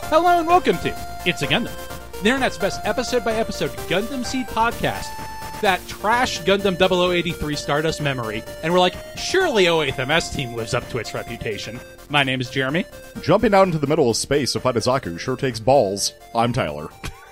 Hello and welcome to It's a Gundam, the internet's best episode-by-episode Gundam Seed podcast that trashed Gundam 0083 Stardust Memory, and we're like, surely 08th MS Team lives up to its reputation. My name is Jeremy. Jumping out into the middle of space to fight a Zaku sure takes balls. I'm Tyler.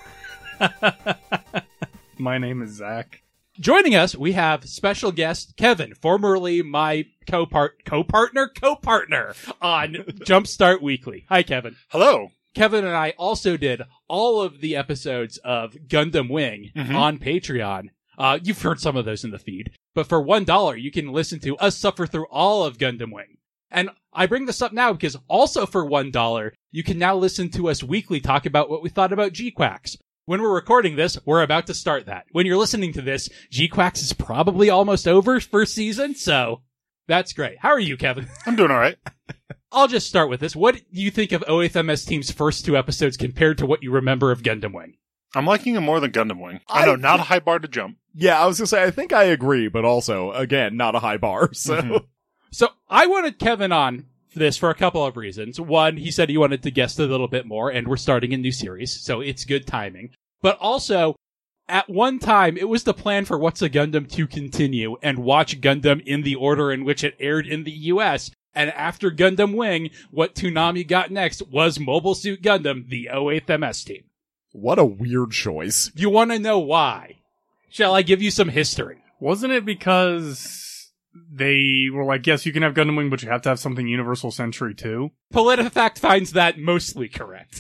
My name is Zach. Joining us, we have special guest Kevin, formerly my co-partner on Jumpstart Weekly. Hi, Kevin. Hello. Kevin and I also did all of the episodes of Gundam Wing on Patreon. You've heard some of those in the feed. But for $1, you can listen to us suffer through all of Gundam Wing. And I bring this up now because also for $1, you can now listen to us weekly talk about what we thought about G-Quacks. When we're recording this, we're about to start that. When you're listening to this, G-Quacks is probably almost over first season, so that's great. How are you, Kevin? I'm doing all right. I'll just start with this. What do you think of 08th MS Team's first two episodes compared to what you remember of Gundam Wing? I'm liking him more than Gundam Wing. I know, not a high bar to jump. Yeah, I was gonna say, I think I agree, but also, again, not a high bar, so... So, I wanted Kevin on this for a couple of reasons. One, he said he wanted to guest a little bit more, and we're starting a new series, so it's good timing. But also, at one time, it was the plan for What's a Gundam to continue and watch Gundam in the order in which it aired in the US. And after Gundam Wing, what Toonami got next was Mobile Suit Gundam, the 08th MS Team. What a weird choice. You want to know why? Shall I give you some history? Wasn't it because they were like, yes, you can have Gundam Wing, but you have to have something Universal Century too? PolitiFact finds that mostly correct.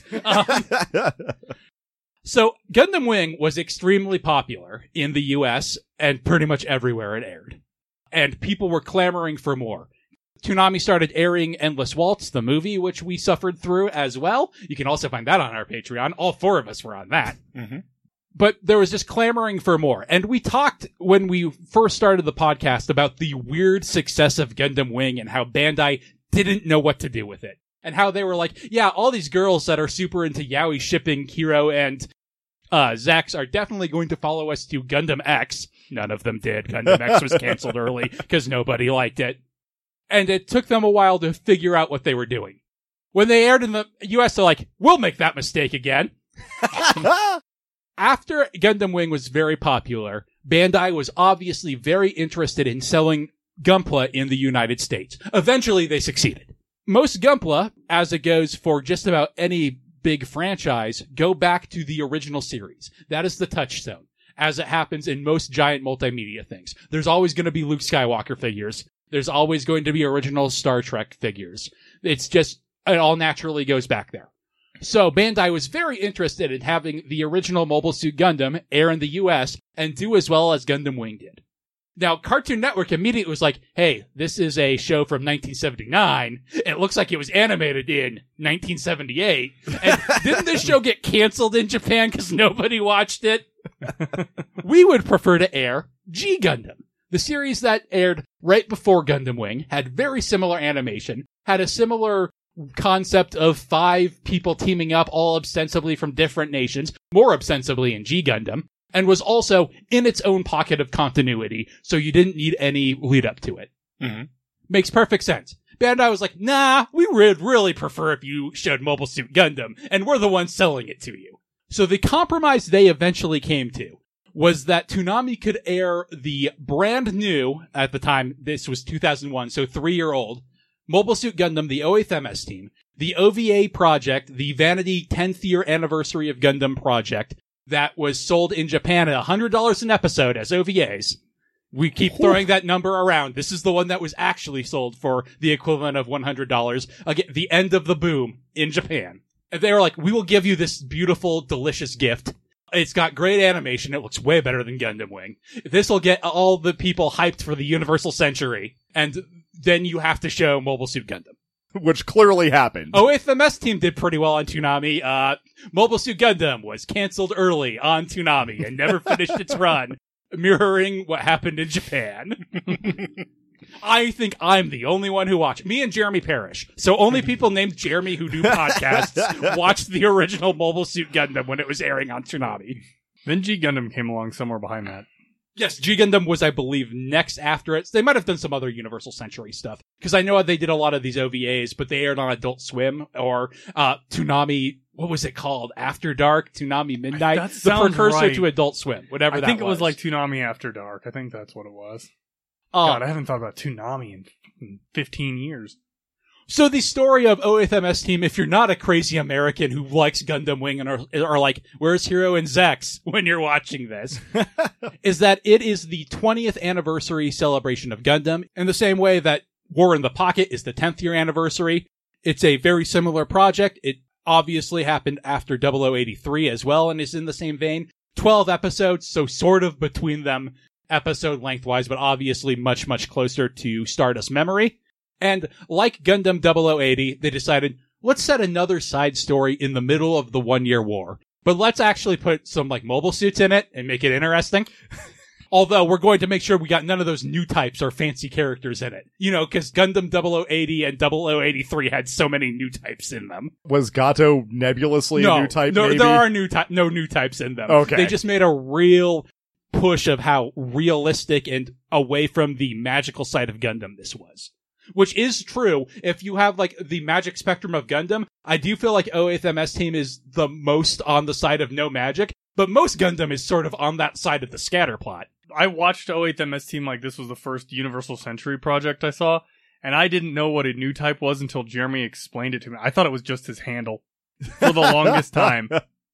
So, Gundam Wing was extremely popular in the US and pretty much everywhere it aired. And people were clamoring for more. Toonami started airing Endless Waltz, the movie, which we suffered through as well. You can also find that on our Patreon. All four of us were on that. Mm-hmm. But there was just clamoring for more. And we talked when we first started the podcast about the weird success of Gundam Wing and how Bandai didn't know what to do with it. And how they were like, yeah, all these girls that are super into yaoi shipping Kiro and Zax are definitely going to follow us to Gundam X. None of them did. Gundam X was canceled early because nobody liked it. And it took them a while to figure out what they were doing. When they aired in the US, they're like, we'll make that mistake again. After Gundam Wing was very popular, Bandai was obviously very interested in selling Gunpla in the United States. Eventually, they succeeded. Most Gunpla, as it goes for just about any big franchise, go back to the original series. That is the touchstone, as it happens in most giant multimedia things. There's always going to be Luke Skywalker figures. There's always going to be original Star Trek figures. It's just, it all naturally goes back there. So Bandai was very interested in having the original Mobile Suit Gundam air in the US and do as well as Gundam Wing did. Now, Cartoon Network immediately was like, hey, this is a show from 1979. It looks like it was animated in 1978. And didn't this show get canceled in Japan because nobody watched it? We would prefer to air G Gundam. The series that aired right before Gundam Wing had very similar animation, had a similar concept of 5 people teaming up all ostensibly from different nations, more ostensibly in G Gundam, and was also in its own pocket of continuity, so you didn't need any lead up to it. Mm-hmm. Makes perfect sense. Bandai was like, nah, we would really prefer if you showed Mobile Suit Gundam, and we're the ones selling it to you. So the compromise they eventually came to was that Toonami could air the brand new, at the time, this was 2001, so 3-year-old, Mobile Suit Gundam, the 08th MS Team, the OVA project, the Vanity 10th year anniversary of Gundam project, that was sold in Japan at $100 an episode as OVAs. We keep throwing that number around. This is the one that was actually sold for the equivalent of $100. Again, the end of the boom in Japan. And they were like, we will give you this beautiful, delicious gift. It's got great animation. It looks way better than Gundam Wing. This will get all the people hyped for the Universal Century. And then you have to show Mobile Suit Gundam. Which clearly happened. 08th MS Team did pretty well on Toonami. Mobile Suit Gundam was canceled early on Toonami and never finished its run, mirroring what happened in Japan. I think I'm the only one who watched. Me and Jeremy Parrish. So only people named Jeremy who do podcasts watched the original Mobile Suit Gundam when it was airing on Toonami. Then G Gundam came along somewhere behind that. Yes, G Gundam was, I believe, next after it. They might have done some other Universal Century stuff, because I know they did a lot of these OVAs, but they aired on Adult Swim or Toonami. What was it called? After Dark, Toonami Midnight, That the sounds precursor right. to Adult Swim, whatever I that think it was like Toonami After Dark. I think that's what it was. God, I haven't thought about Toonami in 15 years. So the story of 08th MS Team, if you're not a crazy American who likes Gundam Wing and are like, where's Hero and Zex when you're watching this, is that it is the 20th anniversary celebration of Gundam in the same way that War in the Pocket is the 10th year anniversary. It's a very similar project. It obviously happened after 0083 as well and is in the same vein. 12 episodes, so sort of between them episode lengthwise, but obviously much, much closer to Stardust Memory. And like Gundam 0080, they decided, let's set another side story in the middle of the 1 year war. But let's actually put some like mobile suits in it and make it interesting. Although we're going to make sure we got none of those new types or fancy characters in it. You know, because Gundam 0080 and 0083 had so many new types in them. Was Gato nebulously a new type? No, maybe? there are no new types in them. Okay. They just made a real push of how realistic and away from the magical side of Gundam this was. Which is true. If you have, like, the magic spectrum of Gundam, I do feel like 08th MS Team is the most on the side of no magic, but most Gundam is sort of on that side of the scatter plot. I watched 08th MS Team like this was the first Universal Century project I saw, and I didn't know what a new type was until Jeremy explained it to me. I thought it was just his handle for the longest time.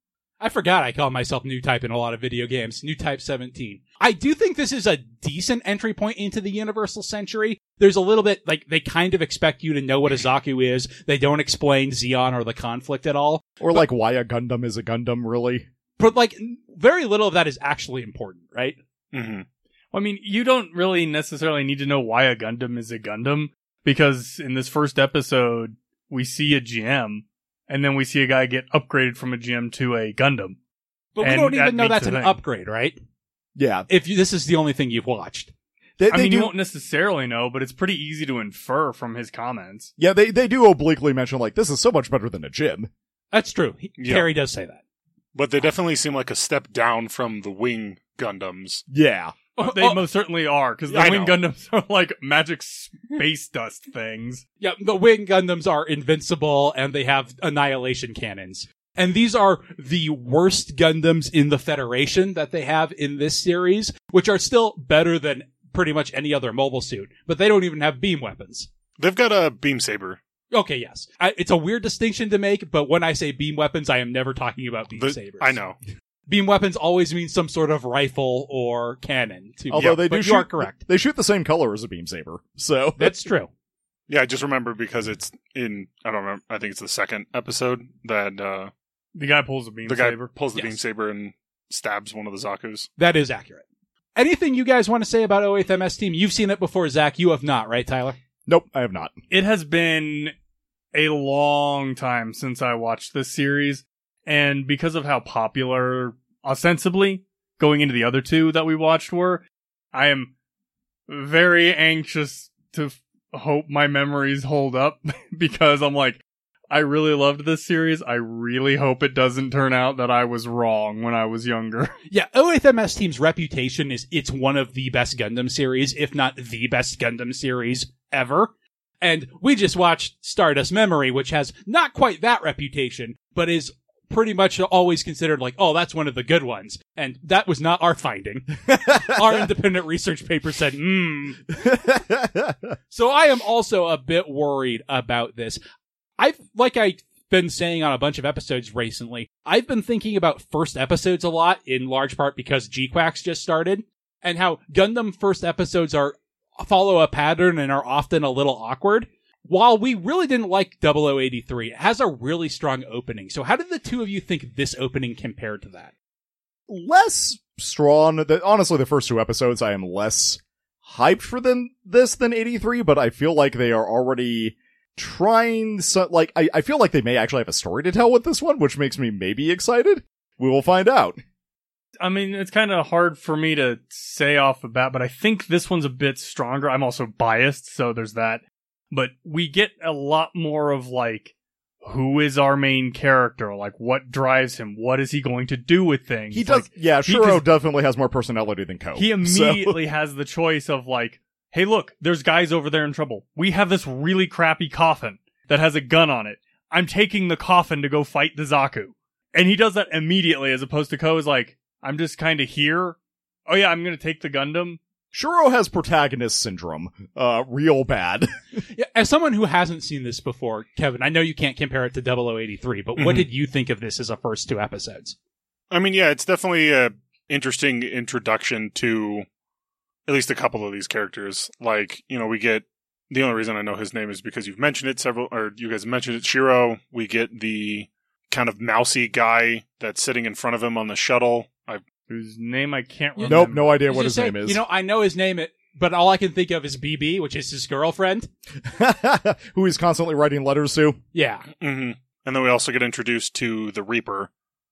I forgot I call myself New Type in a lot of video games. New Type 17. I do think this is a decent entry point into the Universal Century. There's a little bit, like, they kind of expect you to know what a Zaku is. They don't explain Zeon or the conflict at all. Or like why a Gundam is a Gundam, really. But, like, very little of that is actually important, right? Mm-hmm. I mean, you don't really necessarily need to know why a Gundam is a Gundam, because in this first episode, we see a GM, and then we see a guy get upgraded from a GM to a Gundam. But we And don't even that know makes that's the an thing. upgrade, right? Yeah. If this is the only thing you've watched. I mean, you won't necessarily know, but it's pretty easy to infer from his comments. Yeah, they do obliquely mention, like, this is so much better than a gym. That's true. Yeah. Terry does say that. But they definitely seem like a step down from the Wing Gundams. Yeah. They most certainly are, because the I Wing know. Gundams are like magic space dust things. Yeah, the Wing Gundams are invincible and they have annihilation cannons. And these are the worst Gundams in the Federation that they have in this series, which are still better than pretty much any other mobile suit, but they don't even have beam weapons. They've got a beam saber. Okay, yes. It's a weird distinction to make, but when I say beam weapons, I am never talking about beam sabers. I know. Beam weapons always mean some sort of rifle or cannon. Although they do but shoot, you are correct. They shoot the same color as a beam saber. So That's true. Yeah, I just remember because it's in, I don't remember, I think it's the second episode that The guy pulls a beam the guy saber. pulls the Yes. beam saber and stabs one of the Zakus. That is accurate. Anything you guys want to say about 08th MS Team? You've seen it before, Zach. You have not, right, Tyler? nope, I have not. It has been a long time since I watched this series, and because of how popular, ostensibly, going into the other two that we watched were, I am very anxious to hope my memories hold up, because I'm like, I really loved this series. I really hope it doesn't turn out that I was wrong when I was younger. Yeah, 08th MS Team's reputation is it's one of the best Gundam series, if not the best Gundam series ever. And we just watched Stardust Memory, which has not quite that reputation, but is pretty much always considered like, oh, that's one of the good ones. And that was not our finding. Our independent research paper said, So I am also a bit worried about this. I've been saying on a bunch of episodes recently, I've been thinking about first episodes a lot, in large part because G-Quacks just started, and how Gundam first episodes follow a pattern and are often a little awkward. While we really didn't like 0083, it has a really strong opening. So how did the two of you think this opening compared to that? Less strong. Honestly, the first two episodes, I am less hyped for than 83, but I feel like they are already trying. I feel like they may actually have a story to tell with this one, which makes me maybe excited. We will find out. I mean, it's kind of hard for me to say off the bat, but I think this one's a bit stronger. I'm also biased, so there's that. But we get a lot more of, like, who is our main character? Like, what drives him? What is he going to do with things? He does, Like, yeah, he Shiro just- definitely has more personality than Ko. He immediately has the choice of like, hey, look, there's guys over there in trouble. We have this really crappy coffin that has a gun on it. I'm taking the coffin to go fight the Zaku. And he does that immediately, as opposed to Ko is like, I'm just kind of here. Oh yeah, I'm going to take the Gundam. Shiro has protagonist syndrome, real bad. Yeah, as someone who hasn't seen this before, Kevin, I know you can't compare it to 0083, but what Mhm. did you think of this as a first 2 episodes? I mean, yeah, it's definitely a interesting introduction to at least a couple of these characters. Like, you know, we get, the only reason I know his name is because you've mentioned it or you guys mentioned it, Shiro. We get the kind of mousy guy that's sitting in front of him on the shuttle. Whose name I can't Nope, remember. Nope, no idea I was what just his saying, name is. You know, I know his name, but all I can think of is BB, which is his girlfriend. Who he's constantly writing letters to. Yeah, Mm-hmm. And then we also get introduced to the Reaper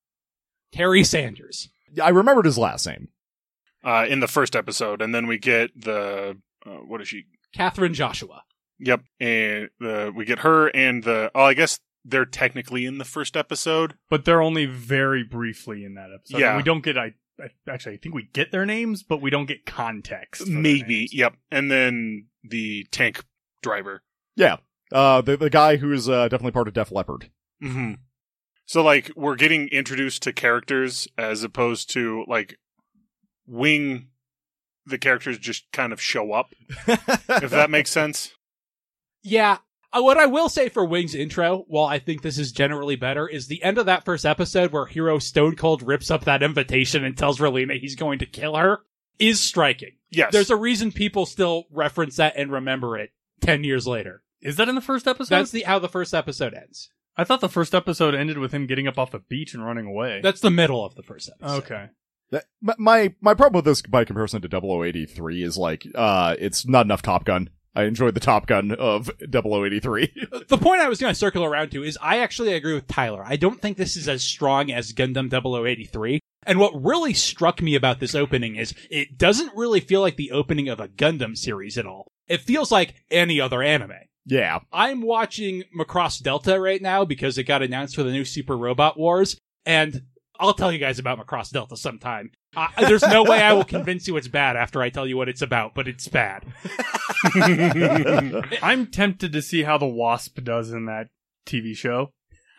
Terry Sanders. I remembered his last name. in the first episode. And then we get the, what is she? Catherine Joshua. Yep. And we get her and I guess they're technically in the first episode. But they're only very briefly in that episode. Yeah. And we don't get, actually, I think we get their names, but we don't get context. for their Maybe. names. Yep. And then the tank driver. Yeah. The guy who's definitely part of Def Leppard. Mm-hmm. So, like, we're getting introduced to characters as opposed to, like, Wing, the characters just kind of show up, if that makes sense. Yeah. What I will say for Wing's intro, while I think this is generally better, is the end of that first episode where Hero Stone Cold rips up that invitation and tells Relina he's going to kill her is striking. Yes. There's a reason people still reference that and remember it 10 years later. Is that in the first episode? That's how the first episode ends. I thought the first episode ended with him getting up off the beach and running away. That's the middle of the first episode. Okay. My problem with this by comparison to 0083 is like, it's not enough Top Gun. I enjoyed the Top Gun of 0083. The point I was going to circle around to is I actually agree with Tyler. I don't think this is as strong as Gundam 0083. And what really struck me about this opening is it doesn't really feel like the opening of a Gundam series at all. It feels like any other anime. Yeah. I'm watching Macross Delta right now because it got announced for the new Super Robot Wars, and I'll tell you guys about Macross Delta sometime. There's no way I will convince you it's bad after I tell you what it's about, but it's bad. I'm tempted to see how the Wasp does in that TV show.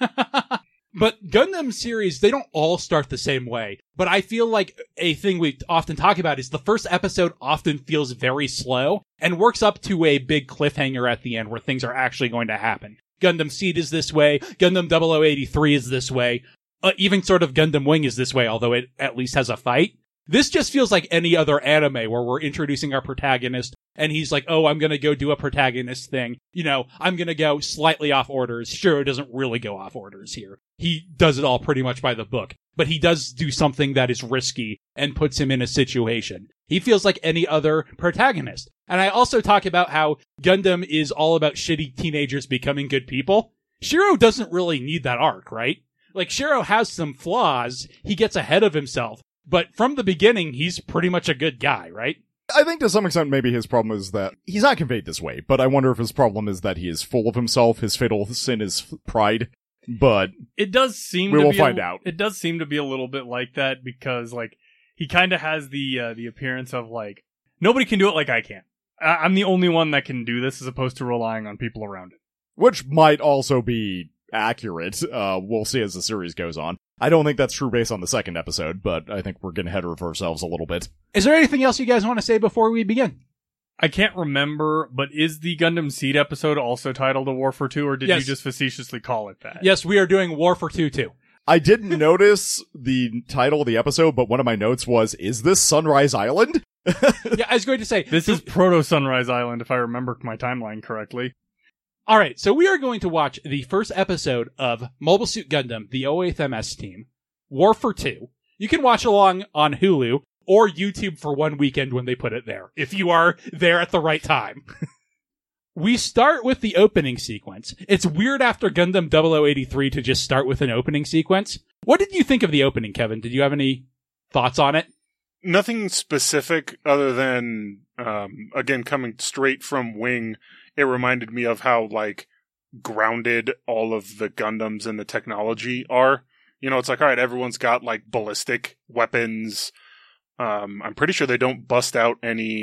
But Gundam series, they don't all start the same way. But I feel like a thing we often talk about is the first episode often feels very slow and works up to a big cliffhanger at the end where things are actually going to happen. Gundam Seed is this way. Gundam 0083 is this way. Even sort of Gundam Wing is this way, although it at least has a fight. This just feels like any other anime where we're introducing our protagonist and he's like, oh, I'm going to go do a protagonist thing. You know, I'm going to go slightly off orders. Shiro doesn't really go off orders here. He does it all pretty much by the book, but he does do something that is risky and puts him in a situation. He feels like any other protagonist. And I also talk about how Gundam is all about shitty teenagers becoming good people. Shiro doesn't really need that arc, right? Like, Shiro has some flaws. He gets ahead of himself. But from the beginning, he's pretty much a good guy, right? I think to some extent maybe his problem is that he's not conveyed this way, but I wonder if his problem is that he is full of himself. His fatal sin is pride. But It does seem We to will be find out. It does seem to be a little bit like that because like he kind of has the appearance of like nobody can do it like I can. I'm the only one that can do this as opposed to relying on people around it. which might also be accurate. We'll see as the series goes on. I don't think that's true based on the second episode, but I think we're getting ahead of ourselves a little bit. Is there anything else you guys want to say before we begin? I can't remember, but is the Gundam Seed episode also titled A War for Two, or did Yes. you just facetiously call it that? Yes, we are doing War for 2 too. I didn't notice the title of the episode, but one of my notes was, is this Sunrise Island? Yeah, I was going to say, This is Proto Sunrise Island, if I remember my timeline correctly. all right, so we are going to watch the first episode of Mobile Suit Gundam, the 08th MS team, War for 2. You can watch along on Hulu or YouTube for one weekend when they put it there, if you are there at the right time. We start with the opening sequence. It's weird after Gundam 0083 to just start with an opening sequence. What did you think of the opening, Kevin? Did you have any thoughts on it? Nothing specific other than, again, coming straight from Wing, it reminded me of how, like, grounded all of the Gundams and the technology are. You know, it's like, all right, everyone's got like ballistic weapons. I'm pretty sure they don't bust out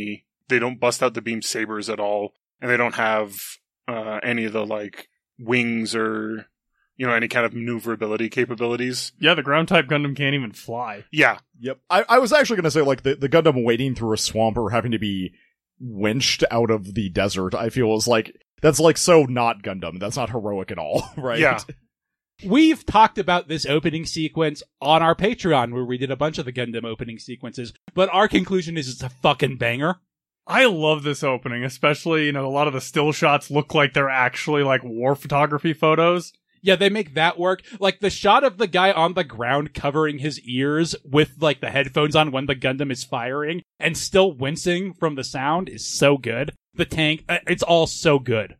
the beam sabers at all, and they don't have any of the like wings or, you know, any kind of maneuverability capabilities. Yeah, the ground type Gundam can't even fly. Yeah. Yep. I was actually going to say, like, the Gundam wading through a swamp or having to be winched out of the desert, I feel is like, that's like so not Gundam. That's not heroic at all, right? Yeah. We've talked about this opening sequence on our Patreon, where we did a bunch of the Gundam opening sequences, but our conclusion is it's a fucking banger. I love this opening, especially, you know, a lot of the still shots look like they're actually like war photography photos. Yeah, they make that work. Like, the shot of the guy on the ground covering his ears with, like, the headphones on when the Gundam is firing and still wincing from the sound is so good. The tank, it's all so good.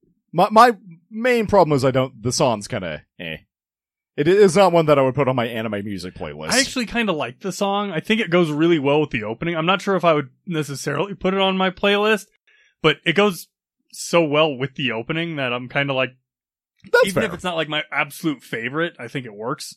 My main problem is the song's kind of eh. It is not one that I would put on my anime music playlist. I actually kind of like the song. I think it goes really well with the opening. I'm not sure if I would necessarily put it on my playlist, but it goes so well with the opening that I'm kind of like, That's even fair. if it's not like my absolute favorite, I think it works.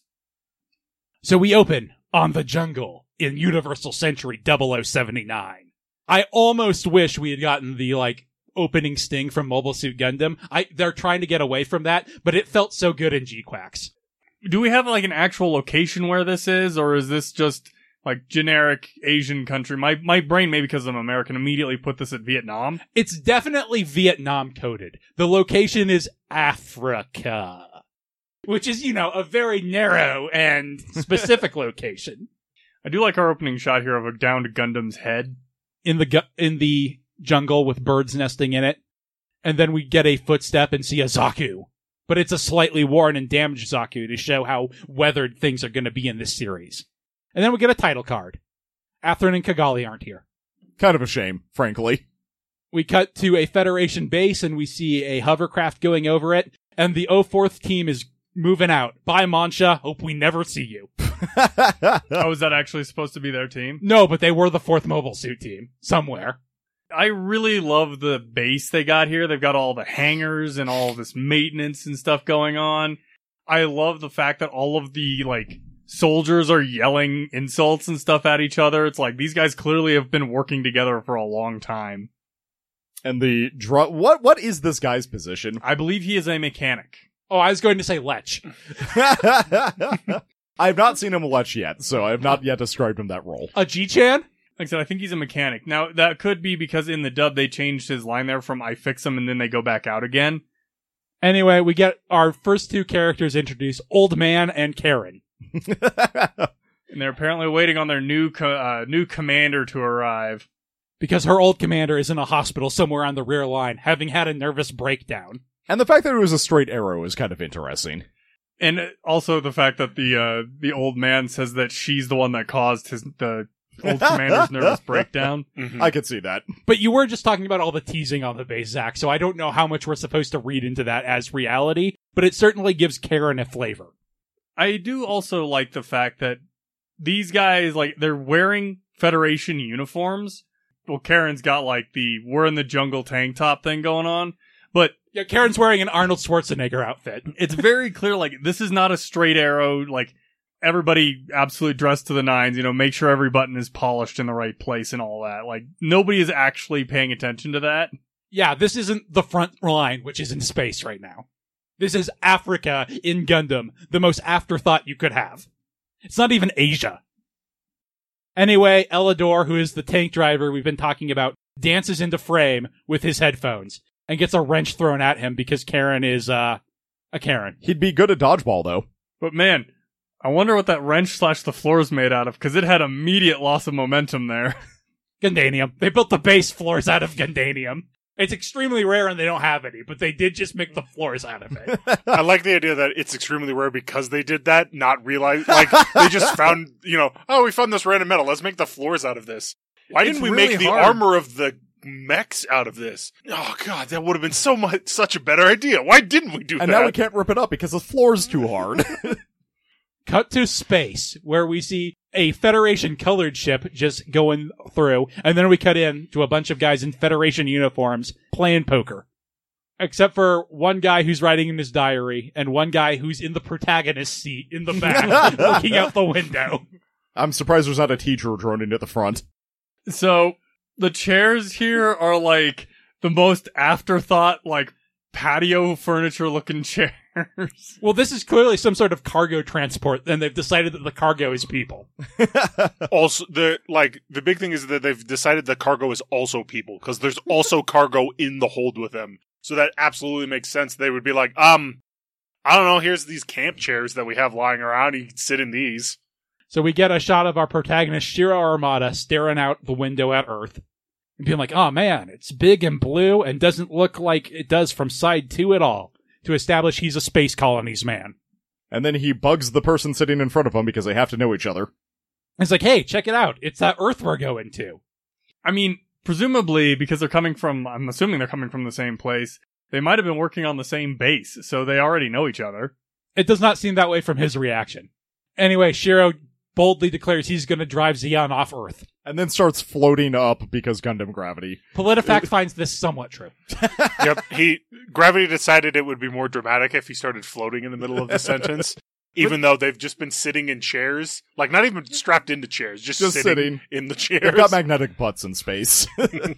So we open on the jungle in Universal Century 0079. I almost wish we had gotten the, like, opening sting from Mobile Suit Gundam. They're trying to get away from that, but it felt so good in G-Quacks. Do we have like an actual location where this is, or is this just like generic Asian country? My brain, maybe because I'm American, immediately put this at Vietnam. It's definitely Vietnam coded. The location is Africa, which is, you know, a very narrow and specific location. I do like our opening shot here of a downed Gundam's head. In the jungle with birds nesting in it. And then we get a footstep and see a Zaku. But it's a slightly worn and damaged Zaku to show how weathered things are going to be in this series. And then we get a title card. Atherin and Kigali aren't here. Kind of a shame, frankly. We cut to a Federation base and we see a hovercraft going over it. And the 04th team is moving out. Bye, Mancha. Hope we never see you. Oh, is that actually supposed to be their team? No, but they were the 4th Mobile Suit team. Somewhere. I really love the base they got here. They've got all the hangars and all this maintenance and stuff going on. I love the fact that all of the, like, soldiers are yelling insults and stuff at each other. It's like, these guys clearly have been working together for a long time. And the what is this guy's position? I believe he is a mechanic. Oh, I was going to say Lech. I have not seen him Lech yet, so I have not yet described him that role. A G-Chan? Like I said, I think he's a mechanic. Now, that could be because in the dub they changed his line there from I fix him and then they go back out again. Anyway, we get our first two characters introduced, Old Man and Karen. And they're apparently waiting on their new commander to arrive. Because her old commander is in a hospital somewhere on the rear line, having had a nervous breakdown. And the fact that it was a straight arrow is kind of interesting. And also the fact that the old man says that she's the one that caused the old commander's nervous breakdown. Mm-hmm. I could see that. But you were just talking about all the teasing on the base, Zach, so I don't know how much we're supposed to read into that as reality, but it certainly gives Karen a flavor. I do also like the fact that these guys, like, they're wearing Federation uniforms. Well, Karen's got, like, the we're in the jungle tank top thing going on, but Yeah, Karen's wearing an Arnold Schwarzenegger outfit. it's very clear, like, this is not a straight arrow, like, everybody absolutely dressed to the nines, you know, make sure every button is polished in the right place and all that. Like, nobody is actually paying attention to that. Yeah, this isn't the front line, which is in space right now. This is Africa in Gundam, the most afterthought you could have. It's not even Asia. Anyway, Elidor, who is the tank driver we've been talking about, dances into frame with his headphones and gets a wrench thrown at him because Karen is, a Karen. He'd be good at dodgeball, though. But man, I wonder what that wrench / the floor is made out of, because it had immediate loss of momentum there. Gundanium. They built the base floors out of Gundanium. It's extremely rare and they don't have any, but they did just make the floors out of it. I like the idea that it's extremely rare because they did that, not realize, like, they just found, you know, oh, we found this random metal, let's make the floors out of this. Why It's didn't we really make the hard. armor of the mechs out of this? Oh god, that would have been such a better idea. Why didn't we do And that? now we can't rip it up because the floor's too hard. Cut to space, where we see a Federation colored ship just going through, and then we cut in to a bunch of guys in Federation uniforms playing poker. Except for one guy who's writing in his diary and one guy who's in the protagonist seat in the back looking out the window. I'm surprised there's not a teacher droning at the front. So the chairs here are like the most afterthought, like patio furniture looking chairs. Well, this is clearly some sort of cargo transport, and they've decided that the cargo is people. Also, the big thing is that they've decided the cargo is also people, because there's also cargo in the hold with them. So that absolutely makes sense. They would be like, I don't know, here's these camp chairs that we have lying around. You can sit in these. So we get a shot of our protagonist, Shiro Armada, staring out the window at Earth. And being like, oh man, it's big and blue and doesn't look like it does from side 2 at all, to establish he's a space colonies man. And then he bugs the person sitting in front of him because they have to know each other. It's like, hey, check it out. It's that Earth we're going to. I mean, presumably, because I'm assuming they're coming from the same place, they might have been working on the same base, so they already know each other. It does not seem that way from his reaction. Anyway, Shiro boldly declares he's going to drive Zeon off Earth. And then starts floating up because Gundam gravity. PolitiFact finds this somewhat true. Yep, Gravity decided it would be more dramatic if he started floating in the middle of the sentence, even though they've just been sitting in chairs. Like, not even strapped into chairs, just sitting in the chairs. They've got magnetic butts in space.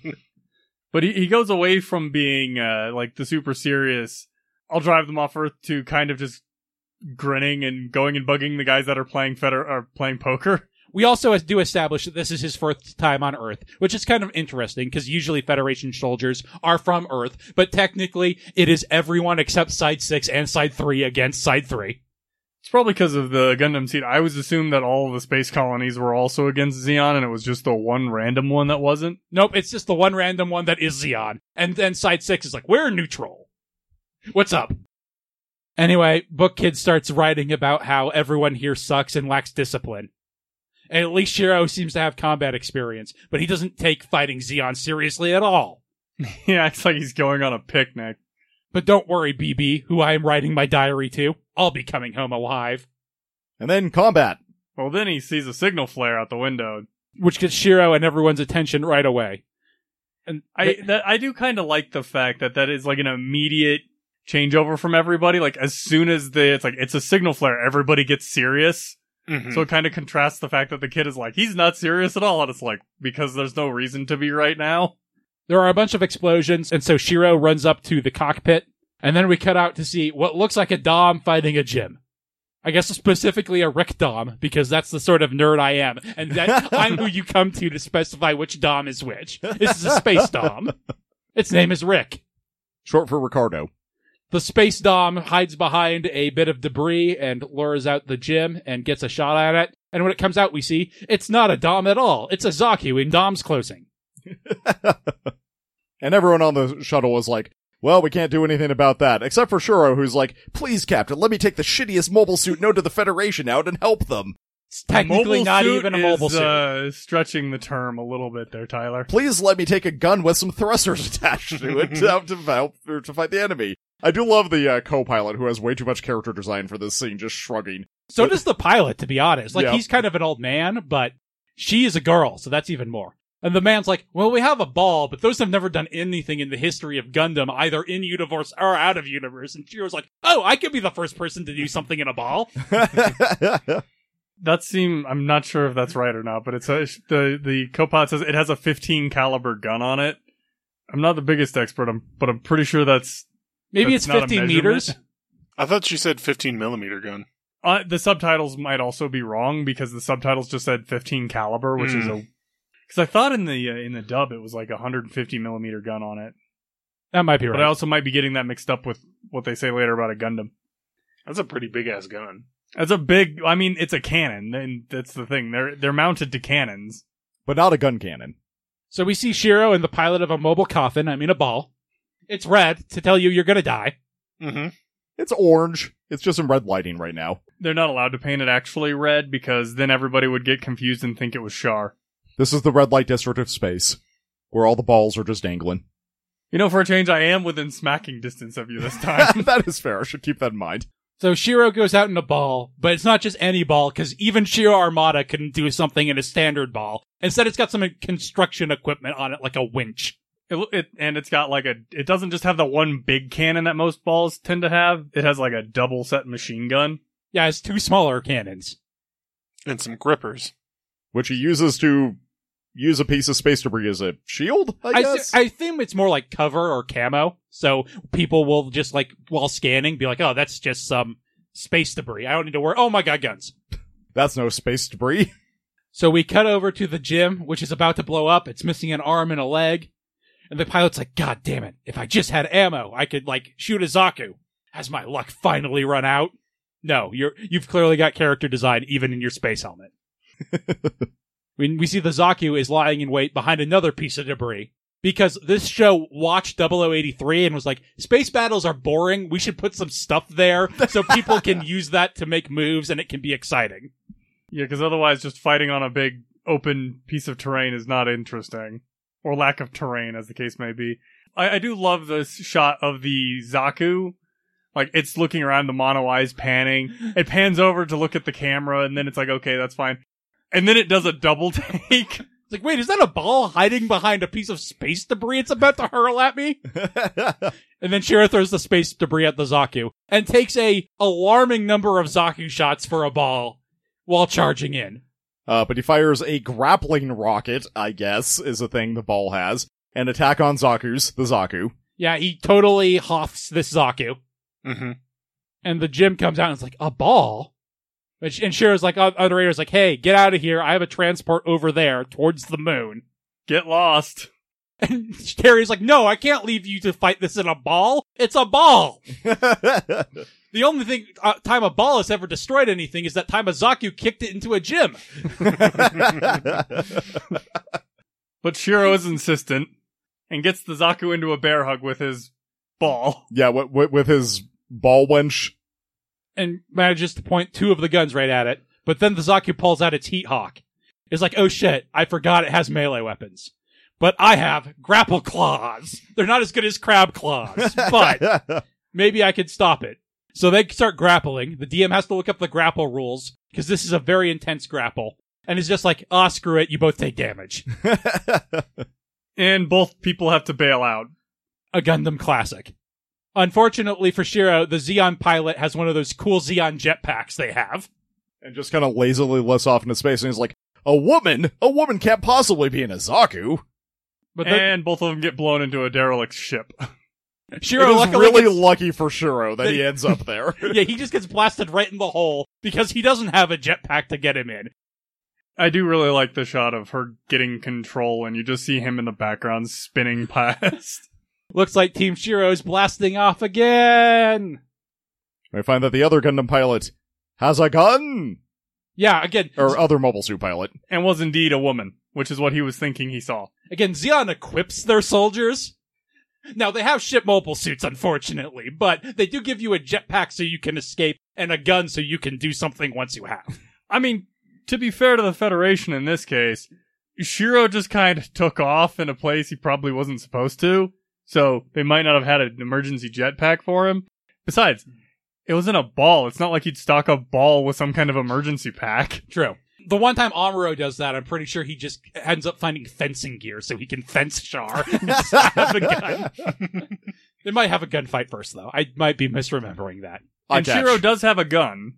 But he goes away from being, like, the super serious, I'll drive them off Earth, to kind of just grinning and going and bugging the guys that are playing poker. We also do establish that this is his first time on Earth, which is kind of interesting, because usually Federation soldiers are from Earth, but technically it is everyone except Side 6 and Side 3 against Side 3. It's probably because of the Gundam seat. I always assumed that all of the space colonies were also against Zeon, and it was just the one random one that wasn't. Nope, it's just the one random one that is Zeon. And then Side 6 is like, we're neutral. What's up? Anyway, Book Kid starts writing about how everyone here sucks and lacks discipline. And at least Shiro seems to have combat experience, but he doesn't take fighting Zeon seriously at all. He acts like he's going on a picnic. But don't worry, BB, who I am writing my diary to. I'll be coming home alive. And then combat. Well, then he sees a signal flare out the window, Which gets Shiro and everyone's attention right away. And I do kind of like the fact that is like an immediate changeover from everybody. Like, as soon as it's a signal flare, everybody gets serious. Mm-hmm. So it kind of contrasts the fact that the kid is like, he's not serious at all. And it's like, because there's no reason to be right now. There are a bunch of explosions, and so Shiro runs up to the cockpit, and then we cut out to see what looks like a Dom fighting a Jim. I guess specifically a Rick Dom, because that's the sort of nerd I am, and that I'm who you come to specify which Dom is which. This is a space Dom. Its name is Rick. Short for Ricardo. The space Dom hides behind a bit of debris and lures out the Jim and gets a shot at it. And when it comes out, we see it's not a Dom at all. It's a Zaku in Dom's closing. And everyone on the shuttle was like, well, we can't do anything about that. Except for Shiro, who's like, please, Captain, let me take the shittiest mobile suit known to the Federation out and help them. It's technically not even a mobile suit. Stretching the term a little bit there, Tyler. Please let me take a gun with some thrusters attached to it to fight the enemy. I do love the co-pilot, who has way too much character design for this scene, just shrugging. So does the pilot, to be honest. Like, Yeah. He's kind of an old man, but she is a girl, so that's even more. And the man's like, well, we have a ball, but those have never done anything in the history of Gundam, either in universe or out of universe. And Shiro's like, oh, I could be the first person to do something in a ball. I'm not sure if that's right or not, but it's the co-pilot says it has a 15 caliber gun on it. I'm not the biggest expert, but I'm pretty sure Maybe that's it's not a 15 measurement. meters. I thought she said 15 millimeter gun. The subtitles might also be wrong, because the subtitles just said 15 caliber, which is because I thought in the dub it was like a 150 millimeter gun on it. That might be right. But I also might be getting that mixed up with what they say later about a Gundam. That's a pretty big ass gun. That's a big. I mean, it's a cannon, and that's the thing. They're mounted to cannons, But not a gun cannon. So we see Shiro in the pilot of a mobile coffin, a ball. It's red to tell you you're gonna die. Mm-hmm. It's orange. It's just some red lighting right now. They're not allowed to paint it actually red, because then everybody would get confused and think it was Char. This is the red light district of space, where all the balls are just dangling. You know, for a change, I am within smacking distance of you this time. That is fair. I should keep that in mind. So Shiro goes out in a ball, but it's not just any ball, because even Shiro Armada couldn't do something in a standard ball. Instead, it's got some construction equipment on it, like a winch. It's got like it doesn't just have the one big cannon that most balls tend to have. It has like a double set machine gun. Yeah, it's 2 smaller cannons. And some grippers. Which he uses to use a piece of space debris as a shield, I guess? I think it's more like cover or camo. So people will just, like, while scanning, be like, oh, that's just some space debris. I don't need to worry. Oh my god, guns. That's no space debris. So we cut over to the gym, which is about to blow up. It's missing an arm and a leg. And the pilot's like, god damn it. If I just had ammo, I could, like, shoot a Zaku. Has my luck finally run out? No, you've clearly got character design even in your space helmet. We see the Zaku is lying in wait behind another piece of debris. Because this show watched 0083 and was like, space battles are boring. We should put some stuff there so people can use that to make moves and it can be exciting. Yeah, because otherwise just fighting on a big open piece of terrain is not interesting. Or lack of terrain, as the case may be. I do love this shot of the Zaku. Like, it's looking around, the mono eyes panning. It pans over to look at the camera, and then it's like, okay, that's fine. And then it does a double take. It's like, wait, is that a ball hiding behind a piece of space debris it's about to hurl at me? And then Shiro throws the space debris at the Zaku and takes a alarming number of Zaku shots for a ball while charging in. But he fires a grappling rocket, I guess, is a thing the ball has, and attack on the Zaku. Yeah, he totally hoffs this Zaku. Mm-hmm. And the gym comes out and it's like, a ball? And Shiro's like, on the radar's like, hey, get out of here. I have a transport over there towards the moon. Get lost. And Terry's like, no, I can't leave you to fight this in a ball. It's a ball. The only time a ball has ever destroyed anything is that time a Zaku kicked it into a gym. But Shiro is insistent and gets the Zaku into a bear hug with his ball. Yeah, with his ball wench. And manages to point 2 of the guns right at it. But then the Zaku pulls out its Heat Hawk. It's like, oh shit, I forgot it has melee weapons. But I have grapple claws. They're not as good as crab claws, but maybe I could stop it. So they start grappling. The DM has to look up the grapple rules, because this is a very intense grapple. And it's just like, screw it, you both take damage. And both people have to bail out. A Gundam classic. Unfortunately for Shiro, the Zeon pilot has one of those cool Zeon jetpacks they have. And just kind of lazily lifts off into space, and he's like, a woman can't possibly be in a Zaku. But and both of them get blown into a derelict ship. Shiro it is really lucky for Shiro that he ends up there. Yeah, he just gets blasted right in the hole because he doesn't have a jetpack to get him in. I do really like the shot of her getting control, and you just see him in the background spinning past. Looks like Team Shiro's blasting off again. I find that the other Gundam pilot has a gun. Yeah, again. Or other mobile suit pilot. And was indeed a woman, which is what he was thinking he saw. Again, Zeon equips their soldiers. Now, they have ship mobile suits, unfortunately, but they do give you a jetpack so you can escape and a gun so you can do something once you have. I mean, to be fair to the Federation in this case, Shiro just kind of took off in a place he probably wasn't supposed to, so they might not have had an emergency jetpack for him. Besides, it was in a ball. It's not like you'd stock a ball with some kind of emergency pack. True. The one time Amuro does that, I'm pretty sure he just ends up finding fencing gear so he can fence Char and have a gun. They might have a gunfight first, though. I might be misremembering that. And Shiro does have a gun.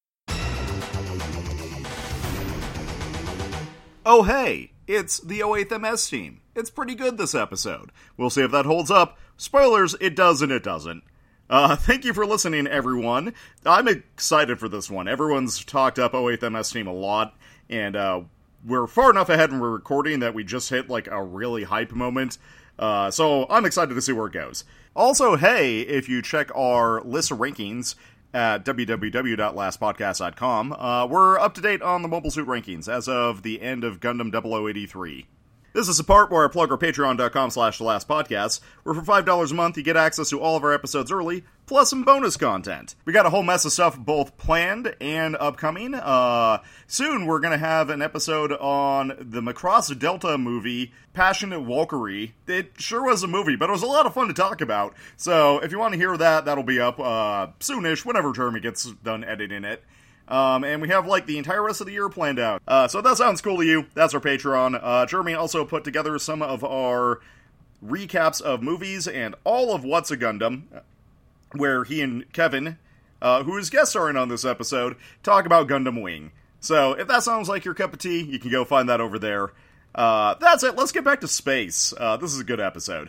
Oh hey, it's the 08th MS team. It's pretty good this episode. We'll see if that holds up. Spoilers, it does and it doesn't. Thank you for listening, everyone. I'm excited for this one. Everyone's talked up 08th MS team a lot, and we're far enough ahead in recording that we just hit, like, a really hype moment. So I'm excited to see where it goes. Also, hey, if you check our list of rankings at www.lastpodcast.com, we're up to date on the Mobile Suit rankings as of the end of Gundam 0083. This is the part where I plug our patreon.com/thelastpodcast, where for $5 a month you get access to all of our episodes early, plus some bonus content. We got a whole mess of stuff both planned and upcoming. Soon we're going to have an episode on the Macross Delta movie, Passionate Valkyrie. It sure was a movie, but it was a lot of fun to talk about. So if you want to hear that, that'll be up soonish, whenever Jeremy gets done editing it. And we have, like, the entire rest of the year planned out. So if that sounds cool to you, that's our Patreon. Jeremy also put together some of our recaps of movies and all of What's a Gundam, where he and Kevin, who is guest starring on this episode, talk about Gundam Wing. So if that sounds like your cup of tea, you can go find that over there. That's it. Let's get back to space. This is a good episode.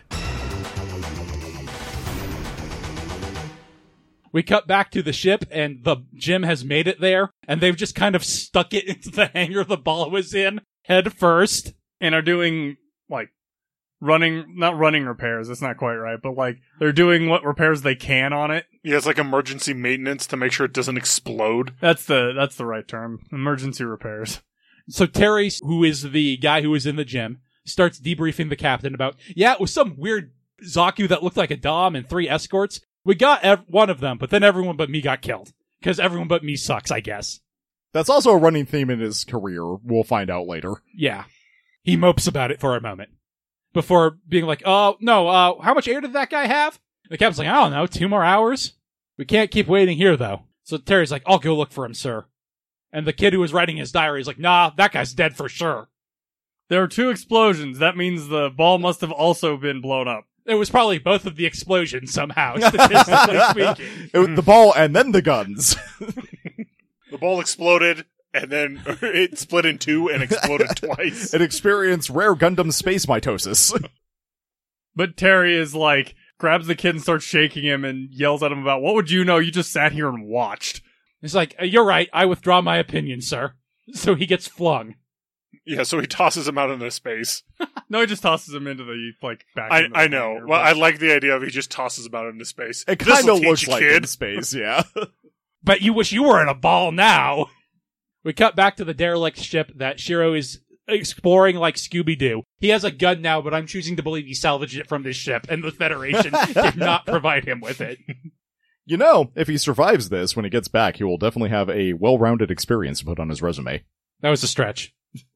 We cut back to the ship, and the Jim has made it there, and they've just kind of stuck it into the hangar the ball was in, head first. And are doing, like, not running repairs, that's not quite right, but, like, they're doing what repairs they can on it. Yeah, it's like emergency maintenance to make sure it doesn't explode. That's the right term. Emergency repairs. So Terry, who is the guy who was in the gym, starts debriefing the captain about, it was some weird Zaku that looked like a Dom and 3 escorts. We got one of them, but then everyone but me got killed. Because everyone but me sucks, I guess. That's also a running theme in his career. We'll find out later. Yeah. He mopes about it for a moment. Before being like, how much air did that guy have? The captain's like, I don't know, 2 more hours? We can't keep waiting here, though. So Terry's like, I'll go look for him, sir. And the kid who was writing his diary is like, nah, that guy's dead for sure. There are 2 explosions. That means the ball must have also been blown up. It was probably both of the explosions somehow, statistically speaking. The ball and then the guns. The ball exploded, and then it split in 2 and exploded twice. It experienced rare Gundam space mitosis. But Terry is like, grabs the kid and starts shaking him and yells at him about, what would you know? You just sat here and watched. He's like, you're right, I withdraw my opinion, sir. So he gets flung. Yeah, so he tosses him out into space. No, he just tosses him into the, like, back. I know. Well, I like the idea of he just tosses him out into space. It kind This'll of teach looks you, like kid. in space, yeah. But you wish you were in a ball now. We cut back to the derelict ship that Shiro is exploring like Scooby-Doo. He has a gun now, but I'm choosing to believe he salvaged it from this ship, and the Federation did not provide him with it. You know, if he survives this, when he gets back, he will definitely have a well-rounded experience to put on his resume. That was a stretch.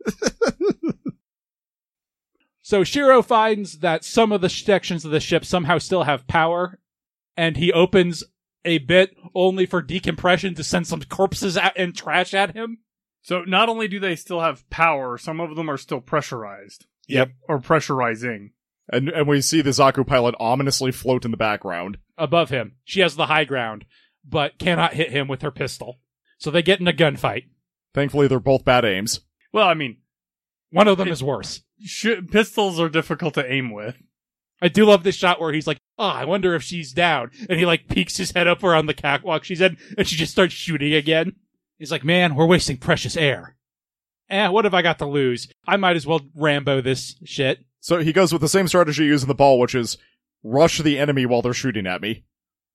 So Shiro finds that some of the sections of the ship somehow still have power, and he opens a bit only for decompression to send some corpses and trash at him. So not only do they still have power, some of them are still pressurized. Yep. Or pressurizing. And we see the Zaku pilot ominously float in the background. Above him, she has the high ground, but cannot hit him with her pistol. So they get in a gunfight. Thankfully, they're both bad aims. Well, I mean, one of them is worse. Pistols are difficult to aim with. I do love this shot where he's like, I wonder if she's down. And he like peeks his head up around the catwalk she's in, and she just starts shooting again. He's like, man, we're wasting precious air. What have I got to lose? I might as well Rambo this shit. So he goes with the same strategy using the ball, which is rush the enemy while they're shooting at me.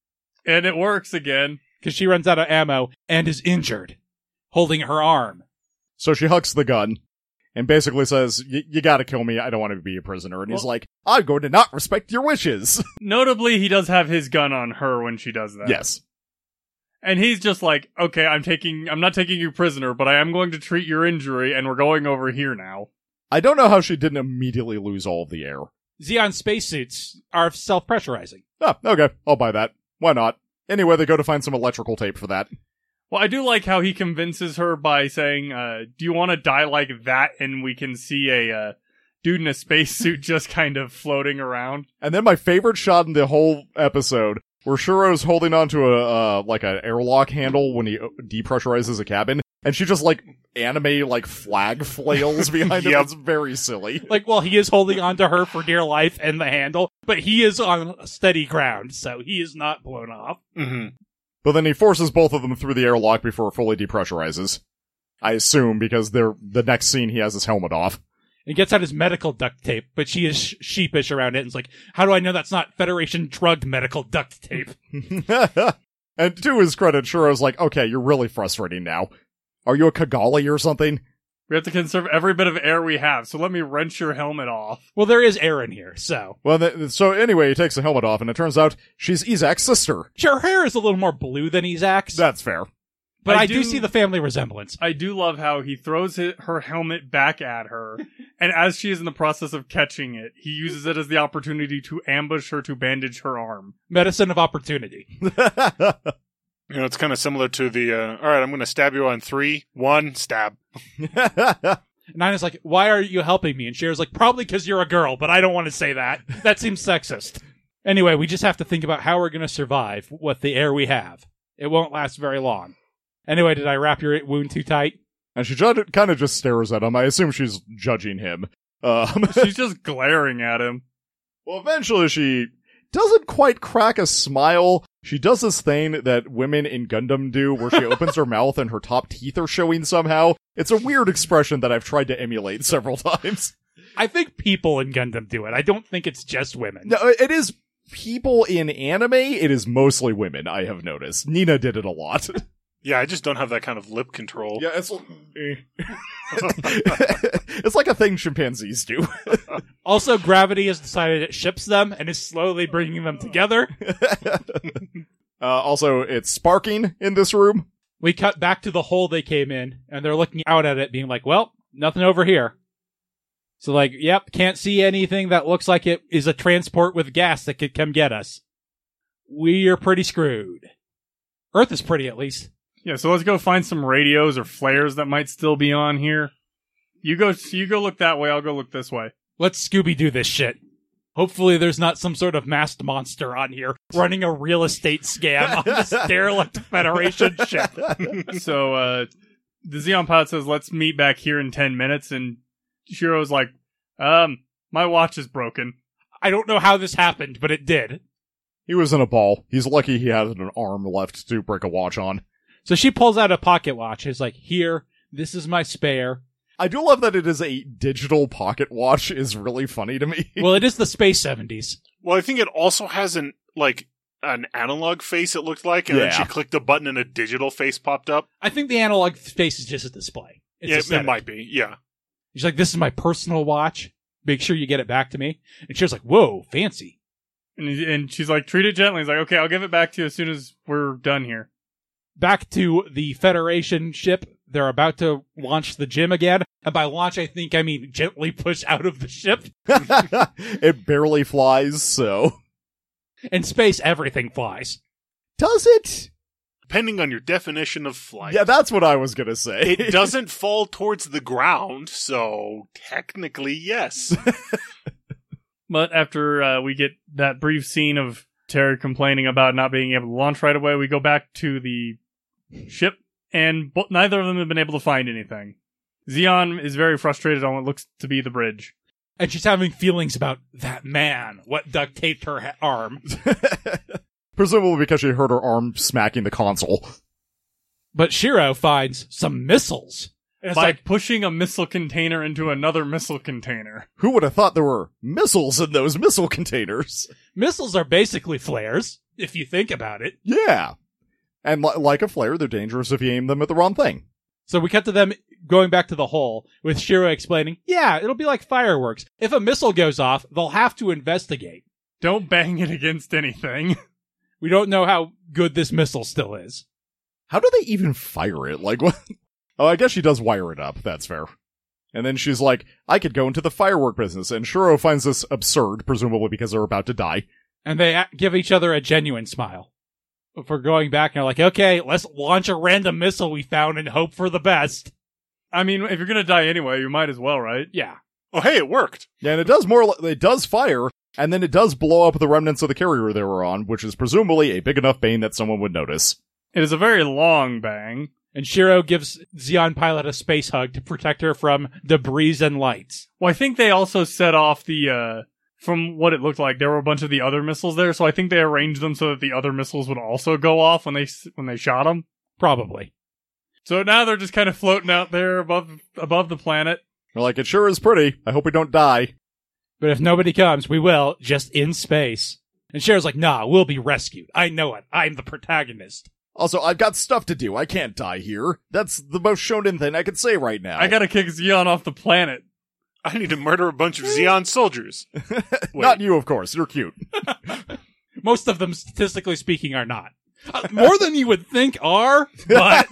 And it works again. Because she runs out of ammo and is injured, holding her arm. So she hucks the gun and basically says, you gotta kill me, I don't want to be a prisoner. And he's like, I'm going to not respect your wishes. Notably, he does have his gun on her when she does that. Yes. And he's just like, okay, I'm not taking you prisoner, but I am going to treat your injury, and we're going over here now. I don't know how she didn't immediately lose all of the air. Zeon spacesuits are self-pressurizing. Oh, okay, I'll buy that. Why not? Anyway, they go to find some electrical tape for that. Well, I do like how he convinces her by saying, do you want to die like that? And we can see a dude in a spacesuit just kind of floating around. And then my favorite shot in the whole episode, where Shiro's holding onto an airlock handle when he depressurizes a cabin, and she just like anime like flag flails behind him. Yep. It's very silly. Like, well, he is holding onto her for dear life and the handle, but he is on steady ground, so he is not blown off. Mm-hmm. But then he forces both of them through the airlock before it fully depressurizes. I assume, because the next scene he has his helmet off. He gets out his medical duct tape, but she is sheepish around it and is like, how do I know that's not Federation drugged medical duct tape? And to his credit, Shiro's like, okay, you're really frustrating now. Are you a Kigali or something? We have to conserve every bit of air we have, so let me wrench your helmet off. Well, there is air in here, so. Well, so anyway, he takes the helmet off, and it turns out she's Izak's sister. Sure, her hair is a little more blue than Izak's, That's fair. but I do see the family resemblance. I do love how he throws her helmet back at her, and as she is in the process of catching it, he uses it as the opportunity to ambush her to bandage her arm. Medicine of opportunity. You know, it's kind of similar to the, alright, I'm going to stab you on 3, 1, stab. Nina's like, why are you helping me? And Cher's like, probably because you're a girl, but I don't want to say that. That seems sexist. Anyway, we just have to think about how we're going to survive with the air we have. It won't last very long. Anyway, did I wrap your wound too tight? And she kind of just stares at him. I assume she's judging him. She's just glaring at him. Well, eventually she doesn't quite crack a smile. She does this thing that women in Gundam do where she opens her mouth and her top teeth are showing somehow. It's a weird expression that I've tried to emulate several times. I think people in Gundam do it. I don't think it's just women. No, it is people in anime. It is mostly women, I have noticed. Nina did it a lot. Yeah, I just don't have that kind of lip control. Yeah, it's it's like a thing chimpanzees do. Also, gravity has decided it ships them and is slowly bringing them together. Also, it's sparking in this room. We cut back to the hole they came in, and they're looking out at it, being like, well, nothing over here. So like, yep, can't see anything that looks like it is a transport with gas that could come get us. We are pretty screwed. Earth is pretty, at least. Yeah, so let's go find some radios or flares that might still be on here. You go look that way, I'll go look this way. Let's Scooby-Doo this shit. Hopefully there's not some sort of masked monster on here running a real estate scam on this derelict Federation ship. So, the Zeon pilot says, let's meet back here in 10 minutes, and Shiro's like, my watch is broken. I don't know how this happened, but it did. He was in a ball. He's lucky he has an arm left to break a watch on. So she pulls out a pocket watch. It's like, here, this is my spare. I do love that it is a digital pocket watch is really funny to me. Well, it is the space 70s. Well, I think it also has an analog face, it looked like, and then she clicked a button and a digital face popped up. I think the analog face is just a display. It's aesthetic. It might be, yeah. She's like, this is my personal watch. Make sure you get it back to me. And she was like, whoa, fancy. And she's like, treat it gently. He's like, okay, I'll give it back to you as soon as we're done here. Back to the Federation ship. They're about to launch the gym again. And by launch, I mean gently push out of the ship. It barely flies, so. In space, everything flies. Does it? Depending on your definition of flight. Yeah, that's what I was gonna say. It doesn't fall towards the ground, so technically, yes. But after we get that brief scene of Terry complaining about not being able to launch right away, we go back to the ship, and neither of them have been able to find anything. Zeon is very frustrated on what looks to be the bridge. And she's having feelings about that man, what duct taped her arm. Presumably because she heard her arm smacking the console. But Shiro finds some missiles. And it's By like, pushing a missile container into another missile container. Who would have thought there were missiles in those missile containers? missiles are basically flares, if you think about it. Yeah. And like a flare, they're dangerous if you aim them at the wrong thing. So we cut to them going back to the hole, with Shiro explaining, yeah, it'll be like fireworks. If a missile goes off, they'll have to investigate. Don't bang it against anything. We don't know how good this missile still is. How do they even fire it? Like, what? Oh, I guess she does wire it up. That's fair. And then she's like, I could go into the firework business. And Shiro finds this absurd, presumably because they're about to die. And they give each other a genuine smile. For going back and they're like, okay, let's launch a random missile we found and hope for the best. I mean, if you're gonna die anyway, you might as well, right? Yeah. Oh, hey, it worked. Yeah, and it does fire, and then it does blow up the remnants of the carrier they were on, which is presumably a big enough bane that someone would notice. It is a very long bang. And Shiro gives Zeon Pilot a space hug to protect her from debris and lights. Well, I think they also set off the, from what it looked like, there were a bunch of the other missiles there, so I think they arranged them so that the other missiles would also go off when they shot them. Probably. So now they're just kind of floating out there above the planet. They're like, it sure is pretty. I hope we don't die. But if nobody comes, we will, just in space. And Shiro's like, nah, we'll be rescued. I know it. I'm the protagonist. Also, I've got stuff to do. I can't die here. That's the most shonen thing I can say right now. I gotta kick Zeon off the planet. I need to murder a bunch of Zeon soldiers. Not you, of course. You're cute. Most of them, statistically speaking, are not. More than you would think are, but...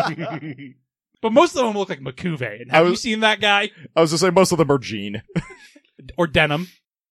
But most of them look like Makuve. And have you seen that guy? I was to say most of them are Gene. Or Denim.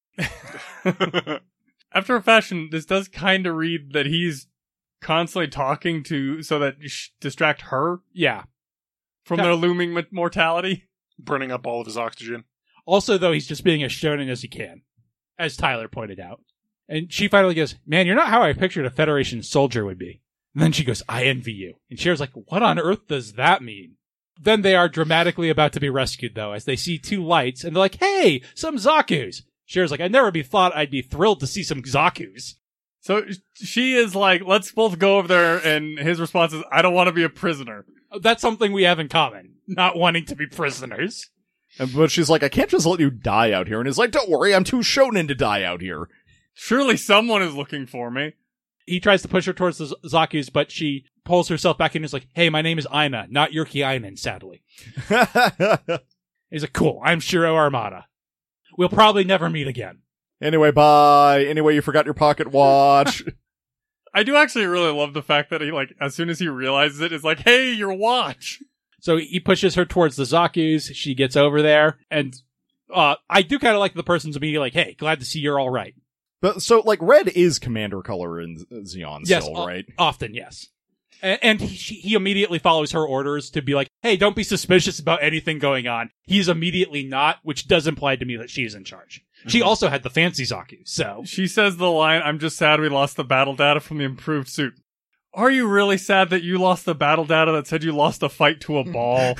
After a fashion, this does kind of read that he's constantly talking so that distract her Yeah. from their looming mortality. Burning up all of his oxygen. Also, though, he's just being as shonen as he can, as Tyler pointed out. And she finally goes, man, you're not how I pictured a Federation soldier would be. And then she goes, I envy you. And Cher's like, what on earth does that mean? Then they are dramatically about to be rescued, though, as they see two lights, and they're like, hey, some Zaku's. Cher's like, I never thought I'd be thrilled to see some Zaku's. So she is like, let's both go over there, and his response is, I don't want to be a prisoner. That's something we have in common, not wanting to be prisoners. But she's like, I can't just let you die out here. And he's like, don't worry, I'm too shonen to die out here. Surely someone is looking for me. He tries to push her towards the Zaku's, but she pulls herself back in and is like, hey, my name is Aina, not Yurki Ainen, sadly. He's like, cool, I'm Shiro Armada. We'll probably never meet again. Anyway, bye. Anyway, you forgot your pocket watch. I do actually really love the fact that he, like, as soon as he realizes it, is like, hey, your watch. So he pushes her towards the Zaku's. She gets over there, and I do kind of like the person's immediately like, hey, glad to see you're all right. But so, like, red is commander color in Zeon Yes, still, right? Often, yes. And he immediately follows her orders to be like, hey, don't be suspicious about anything going on. He's immediately not, which does imply to me that she's in charge. She also had the fancy Zaku, so. She says the line, I'm just sad we lost the battle data from the improved suit. Are you really sad that you lost the battle data that said you lost a fight to a ball?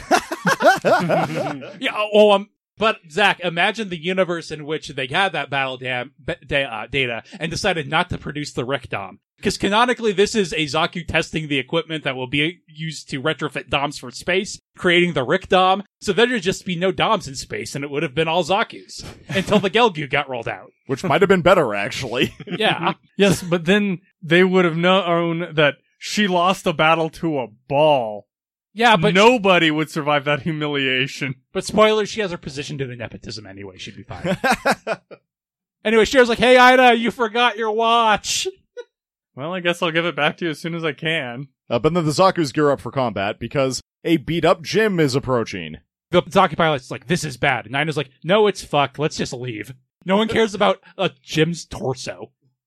Yeah, but Zach, imagine the universe in which they had that battle data and decided not to produce the Rick Dom. Because canonically, this is a Zaku testing the equipment that will be used to retrofit Doms for space, creating the Rick Dom. So then there'd just be no Doms in space, and it would have been all Zaku's until the Gelgu got rolled out. Which might have been better, actually. Yeah. Yes, but then they would have known that she lost a battle to a ball. Yeah, but nobody would survive that humiliation. But spoilers, she has her position due to nepotism anyway. She'd be fine. Anyway, Cher's like, hey, Ida, you forgot your watch. Well, I guess I'll give it back to you as soon as I can. But then the Zaku's gear up for combat because a beat-up Jim is approaching. The Zaku pilot's like, this is bad. And Ina's like, no, it's fucked. Let's just leave. No one cares about Jim's torso.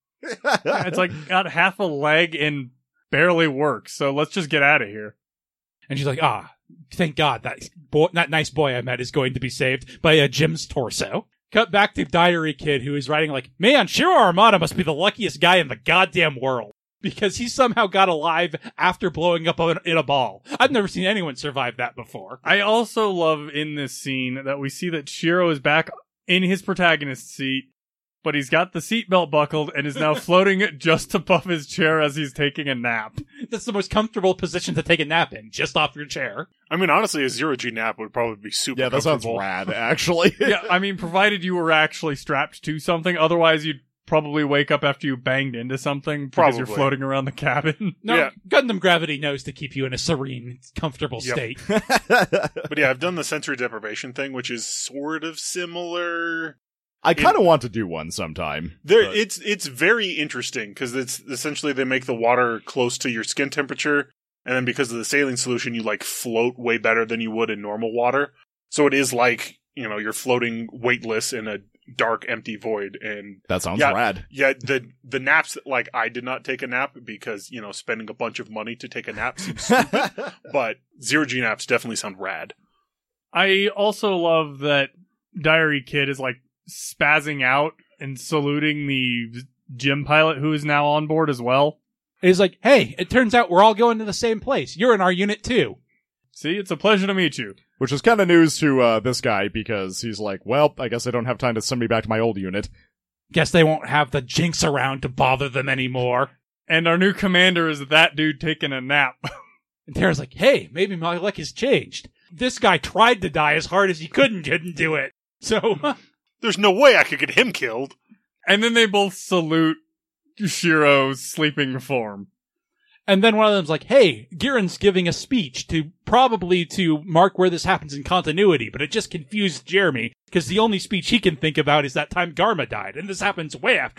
It's like got half a leg and barely works, so let's just get out of here. And she's like, thank God that nice boy I met is going to be saved by Jim's torso. Cut back to Diary Kid, who is writing like, man, Shiro Armada must be the luckiest guy in the goddamn world. Because he somehow got alive after blowing up in a ball. I've never seen anyone survive that before. I also love in this scene that we see that Shiro is back in his protagonist seat, but he's got the seatbelt buckled and is now floating just above his chair as he's taking a nap. That's the most comfortable position to take a nap in, just off your chair. I mean, honestly, a zero-G nap would probably be super Yeah, that sounds comfortable. rad, actually. Yeah, I mean, provided you were actually strapped to something, otherwise you'd probably wake up after you banged into something because you're Probably. floating around the cabin. No, Yeah. Gundam Gravity knows to keep you in a serene, comfortable Yep. state. But yeah, I've done the sensory deprivation thing, which is sort of similar. I kind of want to do one sometime. There, but- it's very interesting because it's essentially they make the water close to your skin temperature, and then because of the saline solution, you like float way better than you would in normal water. So it is like, you know, you're floating weightless in a dark, empty void. And That sounds Yeah. rad. yeah, the naps, like I did not take a nap because, you know, spending a bunch of money to take a nap seems stupid. But zero-G naps definitely sound rad. I also love that Diary Kid is like spazzing out and saluting the gym pilot who is now on board as well. It's like, hey, it turns out we're all going to the same place. You're in our unit too. See, it's a pleasure to meet you. Which is kind of news to this guy because he's like, well, I guess I don't have time to send me back to my old unit. Guess they won't have the Jinx around to bother them anymore. And our new commander is that dude taking a nap. And Tara's like, hey, maybe my luck has changed. This guy tried to die as hard as he could and couldn't do it. So, There's no way I could get him killed. And then they both salute Shiro's sleeping form. and then one of them's like, hey, Girin's giving a speech probably to mark where this happens in continuity, but it just confused Jeremy, because the only speech he can think about is that time Garma died, and this happens way after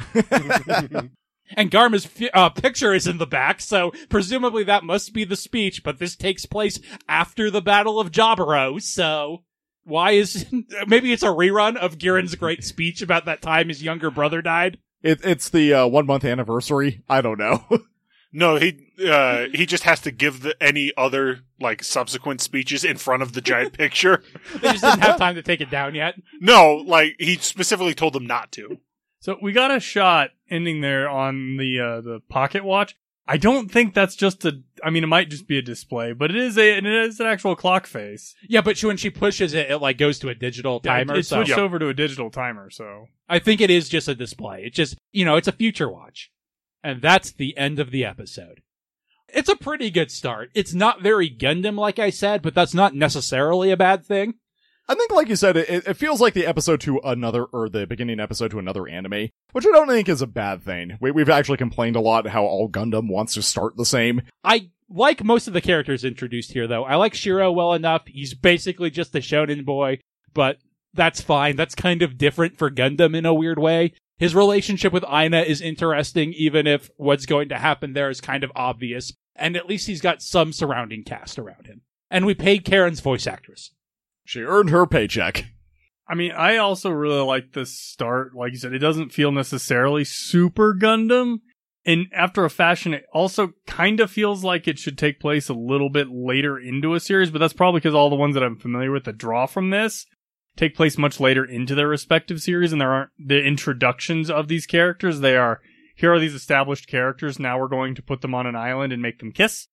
that. And Garma's picture is in the back, so presumably that must be the speech, but this takes place after the Battle of Jaburo, so why is... Maybe it's a rerun of Girin's great speech about that time his younger brother died? It's the 1 month anniversary. I don't know. No, he just has to give any other like subsequent speeches in front of the giant picture. They just didn't have time to take it down yet. No, like he specifically told them not to. So we got a shot ending there on the pocket watch. I don't think that's just it might just be a display, but it is an actual clock face. Yeah, but when she pushes it, it like goes to a digital timer. It so switched over to a digital timer, so I think it is just a display. It's just, it's a future watch. And that's the end of the episode. It's a pretty good start. It's not very Gundam, like I said, but that's not necessarily a bad thing. I think, like you said, it feels like the episode to another, or the beginning episode to another anime, which I don't think is a bad thing. We've actually complained a lot how all Gundam wants to start the same. I like most of the characters introduced here, though. I like Shiro well enough. He's basically just a shonen boy, but that's fine. That's kind of different for Gundam in a weird way. His relationship with Aina is interesting, even if what's going to happen there is kind of obvious. And at least he's got some surrounding cast around him. And we paid Karen's voice actress. She earned her paycheck. I also really like this start. Like you said, it doesn't feel necessarily super Gundam. And after a fashion, it also kind of feels like it should take place a little bit later into a series, but that's probably because all the ones that I'm familiar with that draw from this take place much later into their respective series, and there aren't the introductions of these characters. Here are these established characters, now we're going to put them on an island and make them kiss.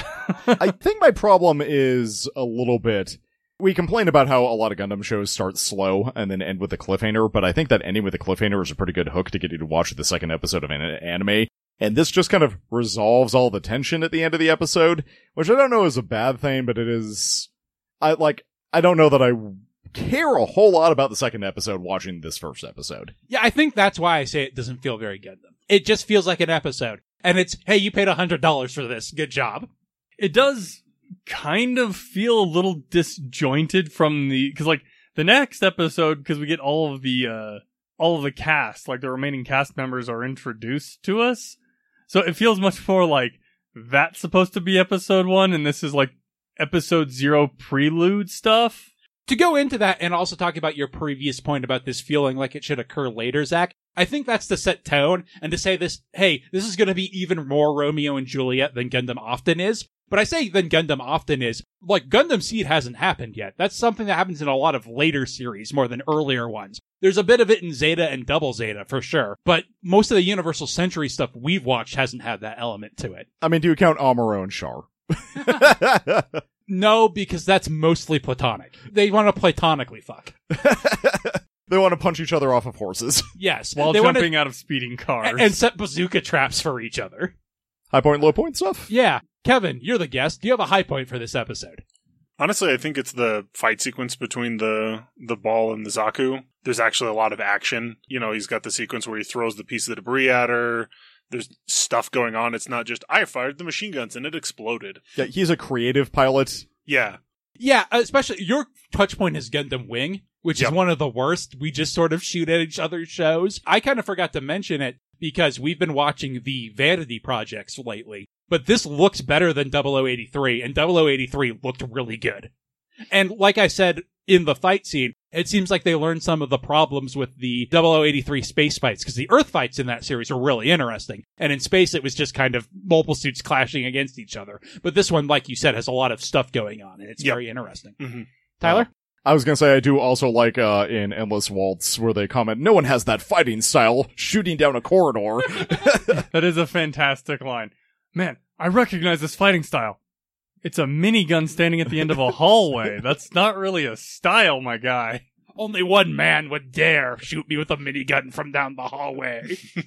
I think my problem is a little bit... We complain about how a lot of Gundam shows start slow and then end with a cliffhanger, but I think that ending with a cliffhanger is a pretty good hook to get you to watch the second episode of an anime. And this just kind of resolves all the tension at the end of the episode, which I don't know is a bad thing, but it is... I don't know that I care a whole lot about the second episode watching this first episode. Yeah, I think that's why I say it doesn't feel very Gundam. It just feels like an episode. And it's, hey, you paid $100 for this. Good job. It does kind of feel a little disjointed from because like the next episode, because we get all of the cast, like the remaining cast members are introduced to us. So it feels much more like that's supposed to be episode 1 and this is like episode 0 prelude stuff. To go into that and also talk about your previous point about this feeling like it should occur later, Zach, I think that's to set tone and to say this, hey, this is going to be even more Romeo and Juliet than Gundam often is. But I say than Gundam often is, like, Gundam Seed hasn't happened yet. That's something that happens in a lot of later series more than earlier ones. There's a bit of it in Zeta and Double Zeta, for sure. But most of the Universal Century stuff we've watched hasn't had that element to it. I mean, do you count Amuro and Char? No, because that's mostly platonic. They want to platonically fuck. They want to punch each other off of horses. Yes. While they jumping out of speeding cars. And set bazooka traps for each other. High point, low point stuff? Yeah. Kevin, you're the guest. Do you have a high point for this episode? Honestly, I think it's the fight sequence between the Ball and the Zaku. There's actually a lot of action. He's got the sequence where he throws the piece of the debris at her. There's stuff going on. It's not just, I fired the machine guns and it exploded. Yeah, he's a creative pilot. Yeah. Yeah, especially your touch point is Gundam Wing, which is one of the worst. We just sort of shoot at each other's shows. I kind of forgot to mention it because we've been watching the Vanity projects lately. But this looks better than 0083, and 0083 looked really good. And like I said, in the fight scene, it seems like they learned some of the problems with the 0083 space fights, because the Earth fights in that series are really interesting. And in space, it was just kind of mobile suits clashing against each other. But this one, like you said, has a lot of stuff going on, and it's very interesting. Mm-hmm. Tyler? I was gonna say, I do also like, in Endless Waltz, where they comment, no one has that fighting style, shooting down a corridor. That is a fantastic line. Man, I recognize this fighting style. It's a minigun standing at the end of a hallway. That's not really a style, my guy. Only one man would dare shoot me with a minigun from down the hallway.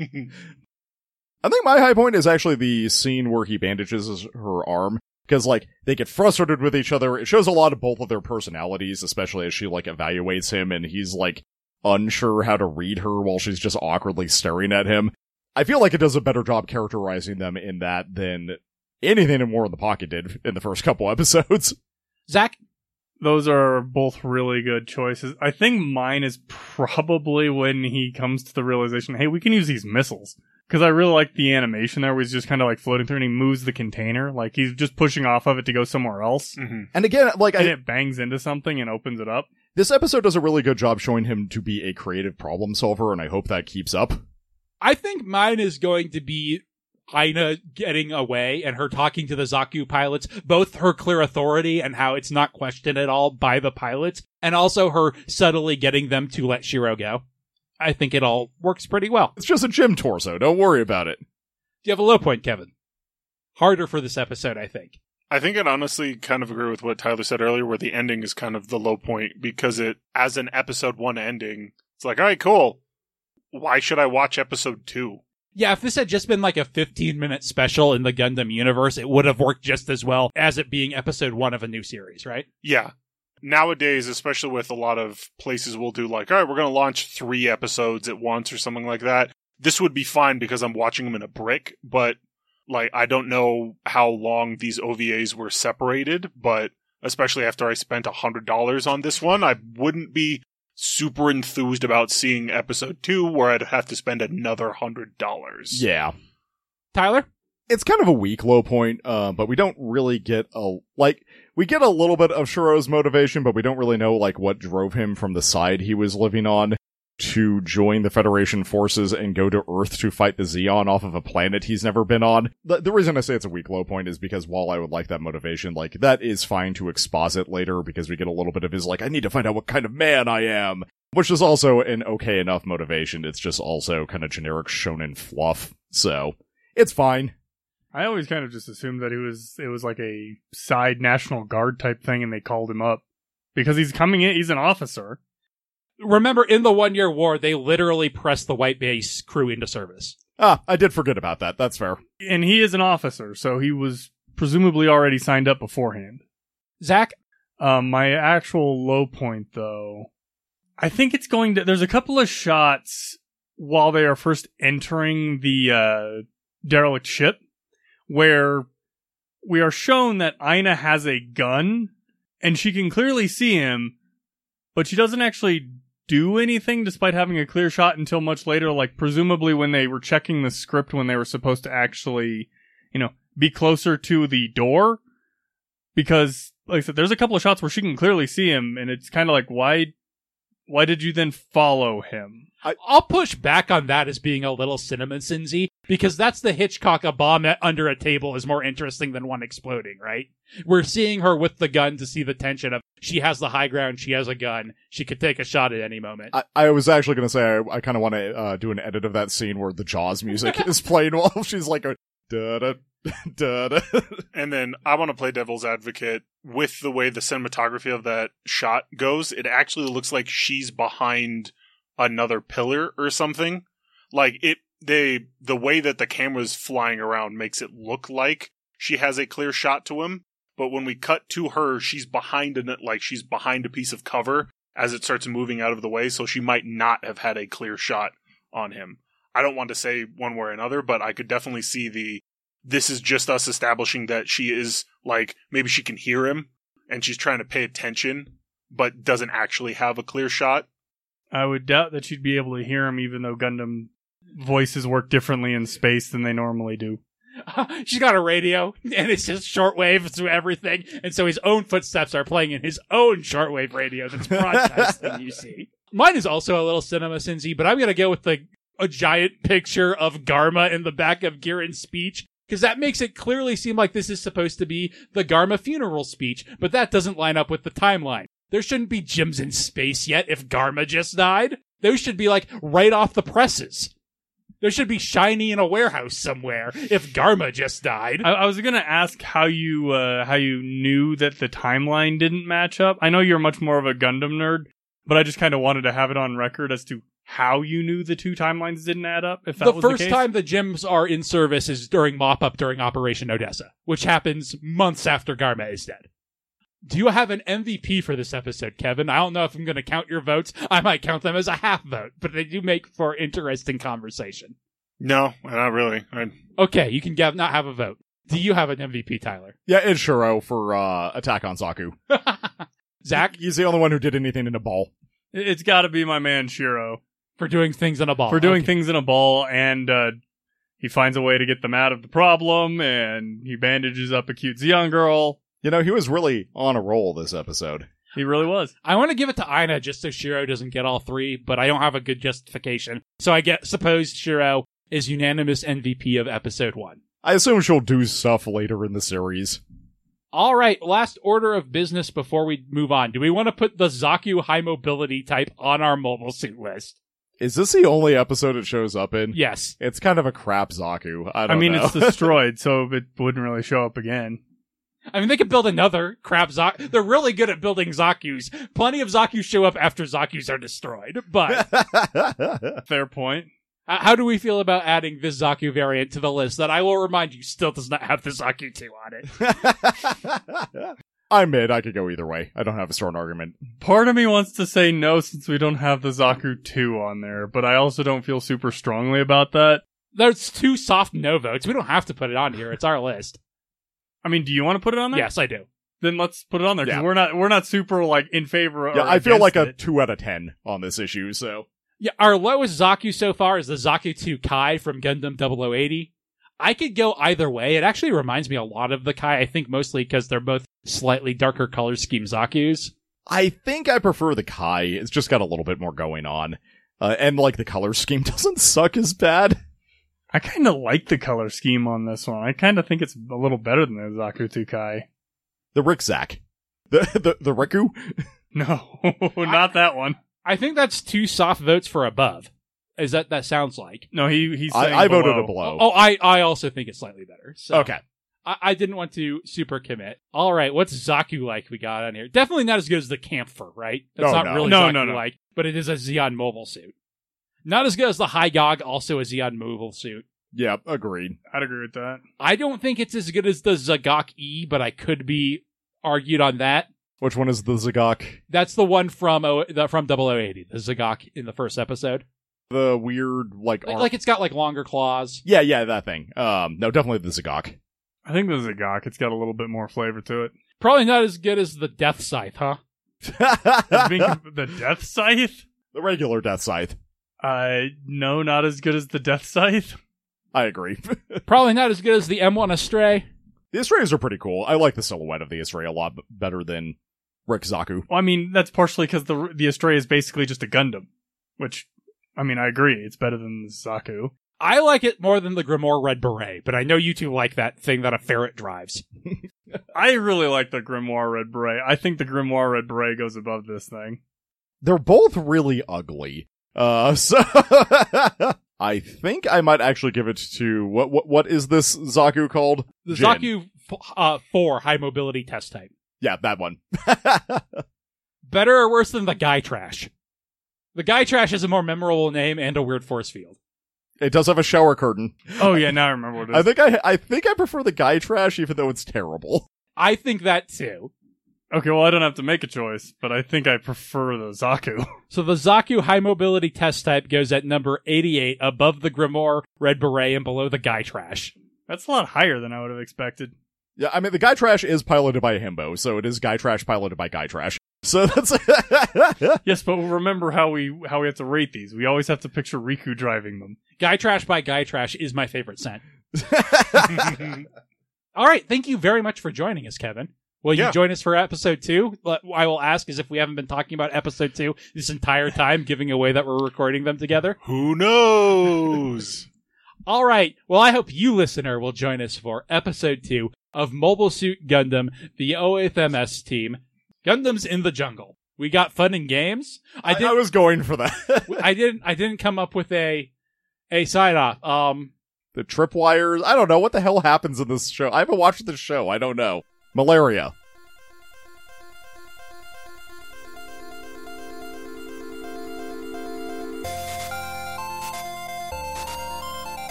I think my high point is actually the scene where he bandages her arm. Because, they get frustrated with each other. It shows a lot of both of their personalities, especially as she, evaluates him and he's, unsure how to read her while she's just awkwardly staring at him. I feel like it does a better job characterizing them in that than anything in War in the Pocket did in the first couple episodes. Zach? Those are both really good choices. I think mine is probably when he comes to the realization, hey, we can use these missiles. Because I really like the animation there, where he's just kind of floating through and he moves the container. He's just pushing off of it to go somewhere else. Mm-hmm. And again, and it bangs into something and opens it up. This episode does a really good job showing him to be a creative problem solver, and I hope that keeps up. I think mine is going to be Aina getting away and her talking to the Zaku pilots, both her clear authority and how it's not questioned at all by the pilots, and also her subtly getting them to let Shiro go. I think it all works pretty well. It's just a gym torso. Don't worry about it. Do you have a low point, Kevin? Harder for this episode, I think. I think I'd honestly kind of agree with what Tyler said earlier, where the ending is kind of the low point, because it, as an episode 1 ending, it's like, all right, cool. Why should I watch episode 2? Yeah, if this had just been like a 15-minute special in the Gundam universe, it would have worked just as well as it being episode 1 of a new series, right? Yeah. Nowadays, especially with a lot of places will do like, all right, we're going to launch 3 episodes at once or something like that. This would be fine because I'm watching them in a brick, but like, I don't know how long these OVAs were separated, but especially after I spent $100 on this one, I wouldn't be super enthused about seeing episode 2 where I'd have to spend another $100. Yeah. Tyler? It's kind of a weak low point, but we don't really get we get a little bit of Shiro's motivation, but we don't really know, like, what drove him from the side he was living on to join the Federation forces and go to Earth to fight the Zeon off of a planet he's never been on. The reason I say it's a weak low point is because while I would like that motivation, like, that is fine to exposit later because we get a little bit of his, like, I need to find out what kind of man I am, which is also an okay enough motivation. It's just also kind of generic shonen fluff, so it's fine. I always kind of just assumed that it was like a side National Guard type thing and they called him up. Because he's coming in, he's an officer. Remember, in the 1 Year War, they literally pressed the White Base crew into service. Ah, I did forget about that. That's fair. And he is an officer, so he was presumably already signed up beforehand. Zach? My actual low point, though, I think it's going to... There's a couple of shots while they are first entering the derelict ship where we are shown that Aina has a gun and she can clearly see him, but she doesn't actually do anything despite having a clear shot until much later, like presumably when they were checking the script when they were supposed to actually, be closer to the door. Because, like I said, there's a couple of shots where she can clearly see him, and it's kind of like, why did you then follow him? I'll push back on that as being a little CinemaSinsy, because that's the Hitchcock, a bomb under a table is more interesting than one exploding, right? We're seeing her with the gun to see the tension of she has the high ground, she has a gun, she could take a shot at any moment. I was actually going to say I kind of want to do an edit of that scene where the Jaws music is playing while she's like, da-da, da-da. And then I want to play devil's advocate with the way the cinematography of that shot goes. It actually looks like she's behind another pillar or something. Like the way that the camera's flying around makes it look like she has a clear shot to him, but when we cut to her, she's behind she's behind a piece of cover as it starts moving out of the way, so she might not have had a clear shot on him. I don't want to say one way or another, but I could definitely see this is just us establishing that she is, like, maybe she can hear him and she's trying to pay attention, but doesn't actually have a clear shot. I would doubt that you'd be able to hear him, even though Gundam voices work differently in space than they normally do. She's got a radio, and it's just shortwave through everything, and so his own footsteps are playing in his own shortwave radio that's broadcasting, you see. Mine is also a little CinemaSinsy, but I'm going to go with a giant picture of Garma in the back of Girin's speech, because that makes it clearly seem like this is supposed to be the Garma funeral speech, but that doesn't line up with the timeline. There shouldn't be gyms in space yet if Garma just died. Those should be, like, right off the presses. There should be shiny in a warehouse somewhere if Garma just died. I was going to ask how you knew that the timeline didn't match up. I know you're much more of a Gundam nerd, but I just kind of wanted to have it on record as to how you knew the two timelines didn't add up, if that was the case. The first time the gyms are in service is during mop-up during Operation Odessa, which happens months after Garma is dead. Do you have an MVP for this episode, Kevin? I don't know if I'm going to count your votes. I might count them as a half vote, but they do make for interesting conversation. No, not really. Okay, you can not have a vote. Do you have an MVP, Tyler? Yeah, it's Shiro for Attack on Zaku. Zach? He's the only one who did anything in a ball. It's got to be my man Shiro. For doing things in a ball. For doing things in a ball, and he finds a way to get them out of the problem, and he bandages up a cute Zeon girl. You know, he was really on a roll this episode. He really was. I want to give it to Aina just so Shiro doesn't get all three, but I don't have a good justification. So suppose Shiro is unanimous MVP of episode 1. I assume she'll do stuff later in the series. All right, last order of business before we move on. Do we want to put the Zaku high mobility type on our mobile suit list? Is this the only episode it shows up in? Yes. It's kind of a crap Zaku. I don't know. It's destroyed, so it wouldn't really show up again. I mean, they could build another crap Zaku. They're really good at building Zakus. Plenty of Zakus show up after Zakus are destroyed. But Fair point. how do we feel about adding this Zaku variant to the list that I will remind you still does not have the Zaku 2 on it? I'm mid. I could go either way. I don't have a strong argument. Part of me wants to say no since we don't have the Zaku 2 on there, but I also don't feel super strongly about that. There's 2 soft no votes. We don't have to put it on here. It's our list. I mean, do you want to put it on there? Yes, I do. Then let's put it on there, because Yeah. we're not super, in favor Yeah, or I feel like a against it. 2 out of 10 on this issue, so. Yeah, our lowest Zaku so far is the Zaku 2 Kai from Gundam 0080. I could go either way. It actually reminds me a lot of the Kai, I think mostly because they're both slightly darker color scheme Zakus. I think I prefer the Kai. It's just got a little bit more going on. And the color scheme doesn't suck as bad. I kind of like the color scheme on this one. I kind of think it's a little better than the Zaku 2 Kai. The Rickzak. The Riku? No, not that one. I think that's 2 soft votes for above. Is that sounds like? No, he's saying I voted below. a below. Oh, I also think it's slightly better. So Okay. I didn't want to super commit. All right, what's Zaku like we got on here? Definitely not as good as the Camphor, right? It's Oh, not no. really No, Zaku no, no. like, but it is a Zeon mobile suit. Not as good as the High Gog, also a Zeon mobile suit. Yeah, agreed. I'd agree with that. I don't think it's as good as the Zagok E, but I could be argued on that. Which one is the Zagok? That's the one from 0080, the Zagok in the first episode. The weird, Like it's got longer claws. Yeah, that thing. No, definitely the Zagok. I think the Zagok, it's got a little bit more flavor to it. Probably not as good as the Death Scythe, huh? The Death Scythe? The regular Death Scythe. No, not as good as the Death Scythe. I agree. Probably not as good as the M1 Astray. The Astrays are pretty cool. I like the silhouette of the Astray a lot better than Rick Zaku. Well, I mean, that's partially because the Astray is basically just a Gundam. Which, I mean, I agree. It's better than the Zaku. I like it more than the Grimoire Red Beret, but I know you two like that thing that a ferret drives. I really like the Grimoire Red Beret. I think the Grimoire Red Beret goes above this thing. They're both really ugly. So I think I might actually give it to what is this Zaku called? The Jin. Zaku 4 high mobility test type. Yeah, that one. Better or worse than the Guy Trash? The Guy Trash is a more memorable name and a weird force field. It does have a shower curtain. Oh yeah, now I remember what it is. I think I prefer the Guy Trash, even though it's terrible. I think that too. Okay, well, I don't have to make a choice, but I think I prefer the Zaku. So the Zaku high mobility test type goes at number 88, above the Grimoire Red Beret and below the Guy Trash. That's a lot higher than I would have expected. Yeah, I mean, the Guy Trash is piloted by a himbo, so it is Guy Trash piloted by Guy Trash. So that's... Yes, but remember how we have to rate these. We always have to picture Riku driving them. Guy Trash by Guy Trash is my favorite scent. All right, thank you very much for joining us, Kevin. Will you Yeah. join us for episode 2? I will ask as if we haven't been talking about episode 2 this entire time, giving away that we're recording them together. Who knows? All right. Well, I hope you, listener, will join us for episode 2 of Mobile Suit Gundam, the 08th MS team, Gundams in the Jungle. We got fun and games. I was going for that. I didn't come up with a sign off. The tripwires. I don't know. What the hell happens in this show? I haven't watched this show. I don't know. Malaria.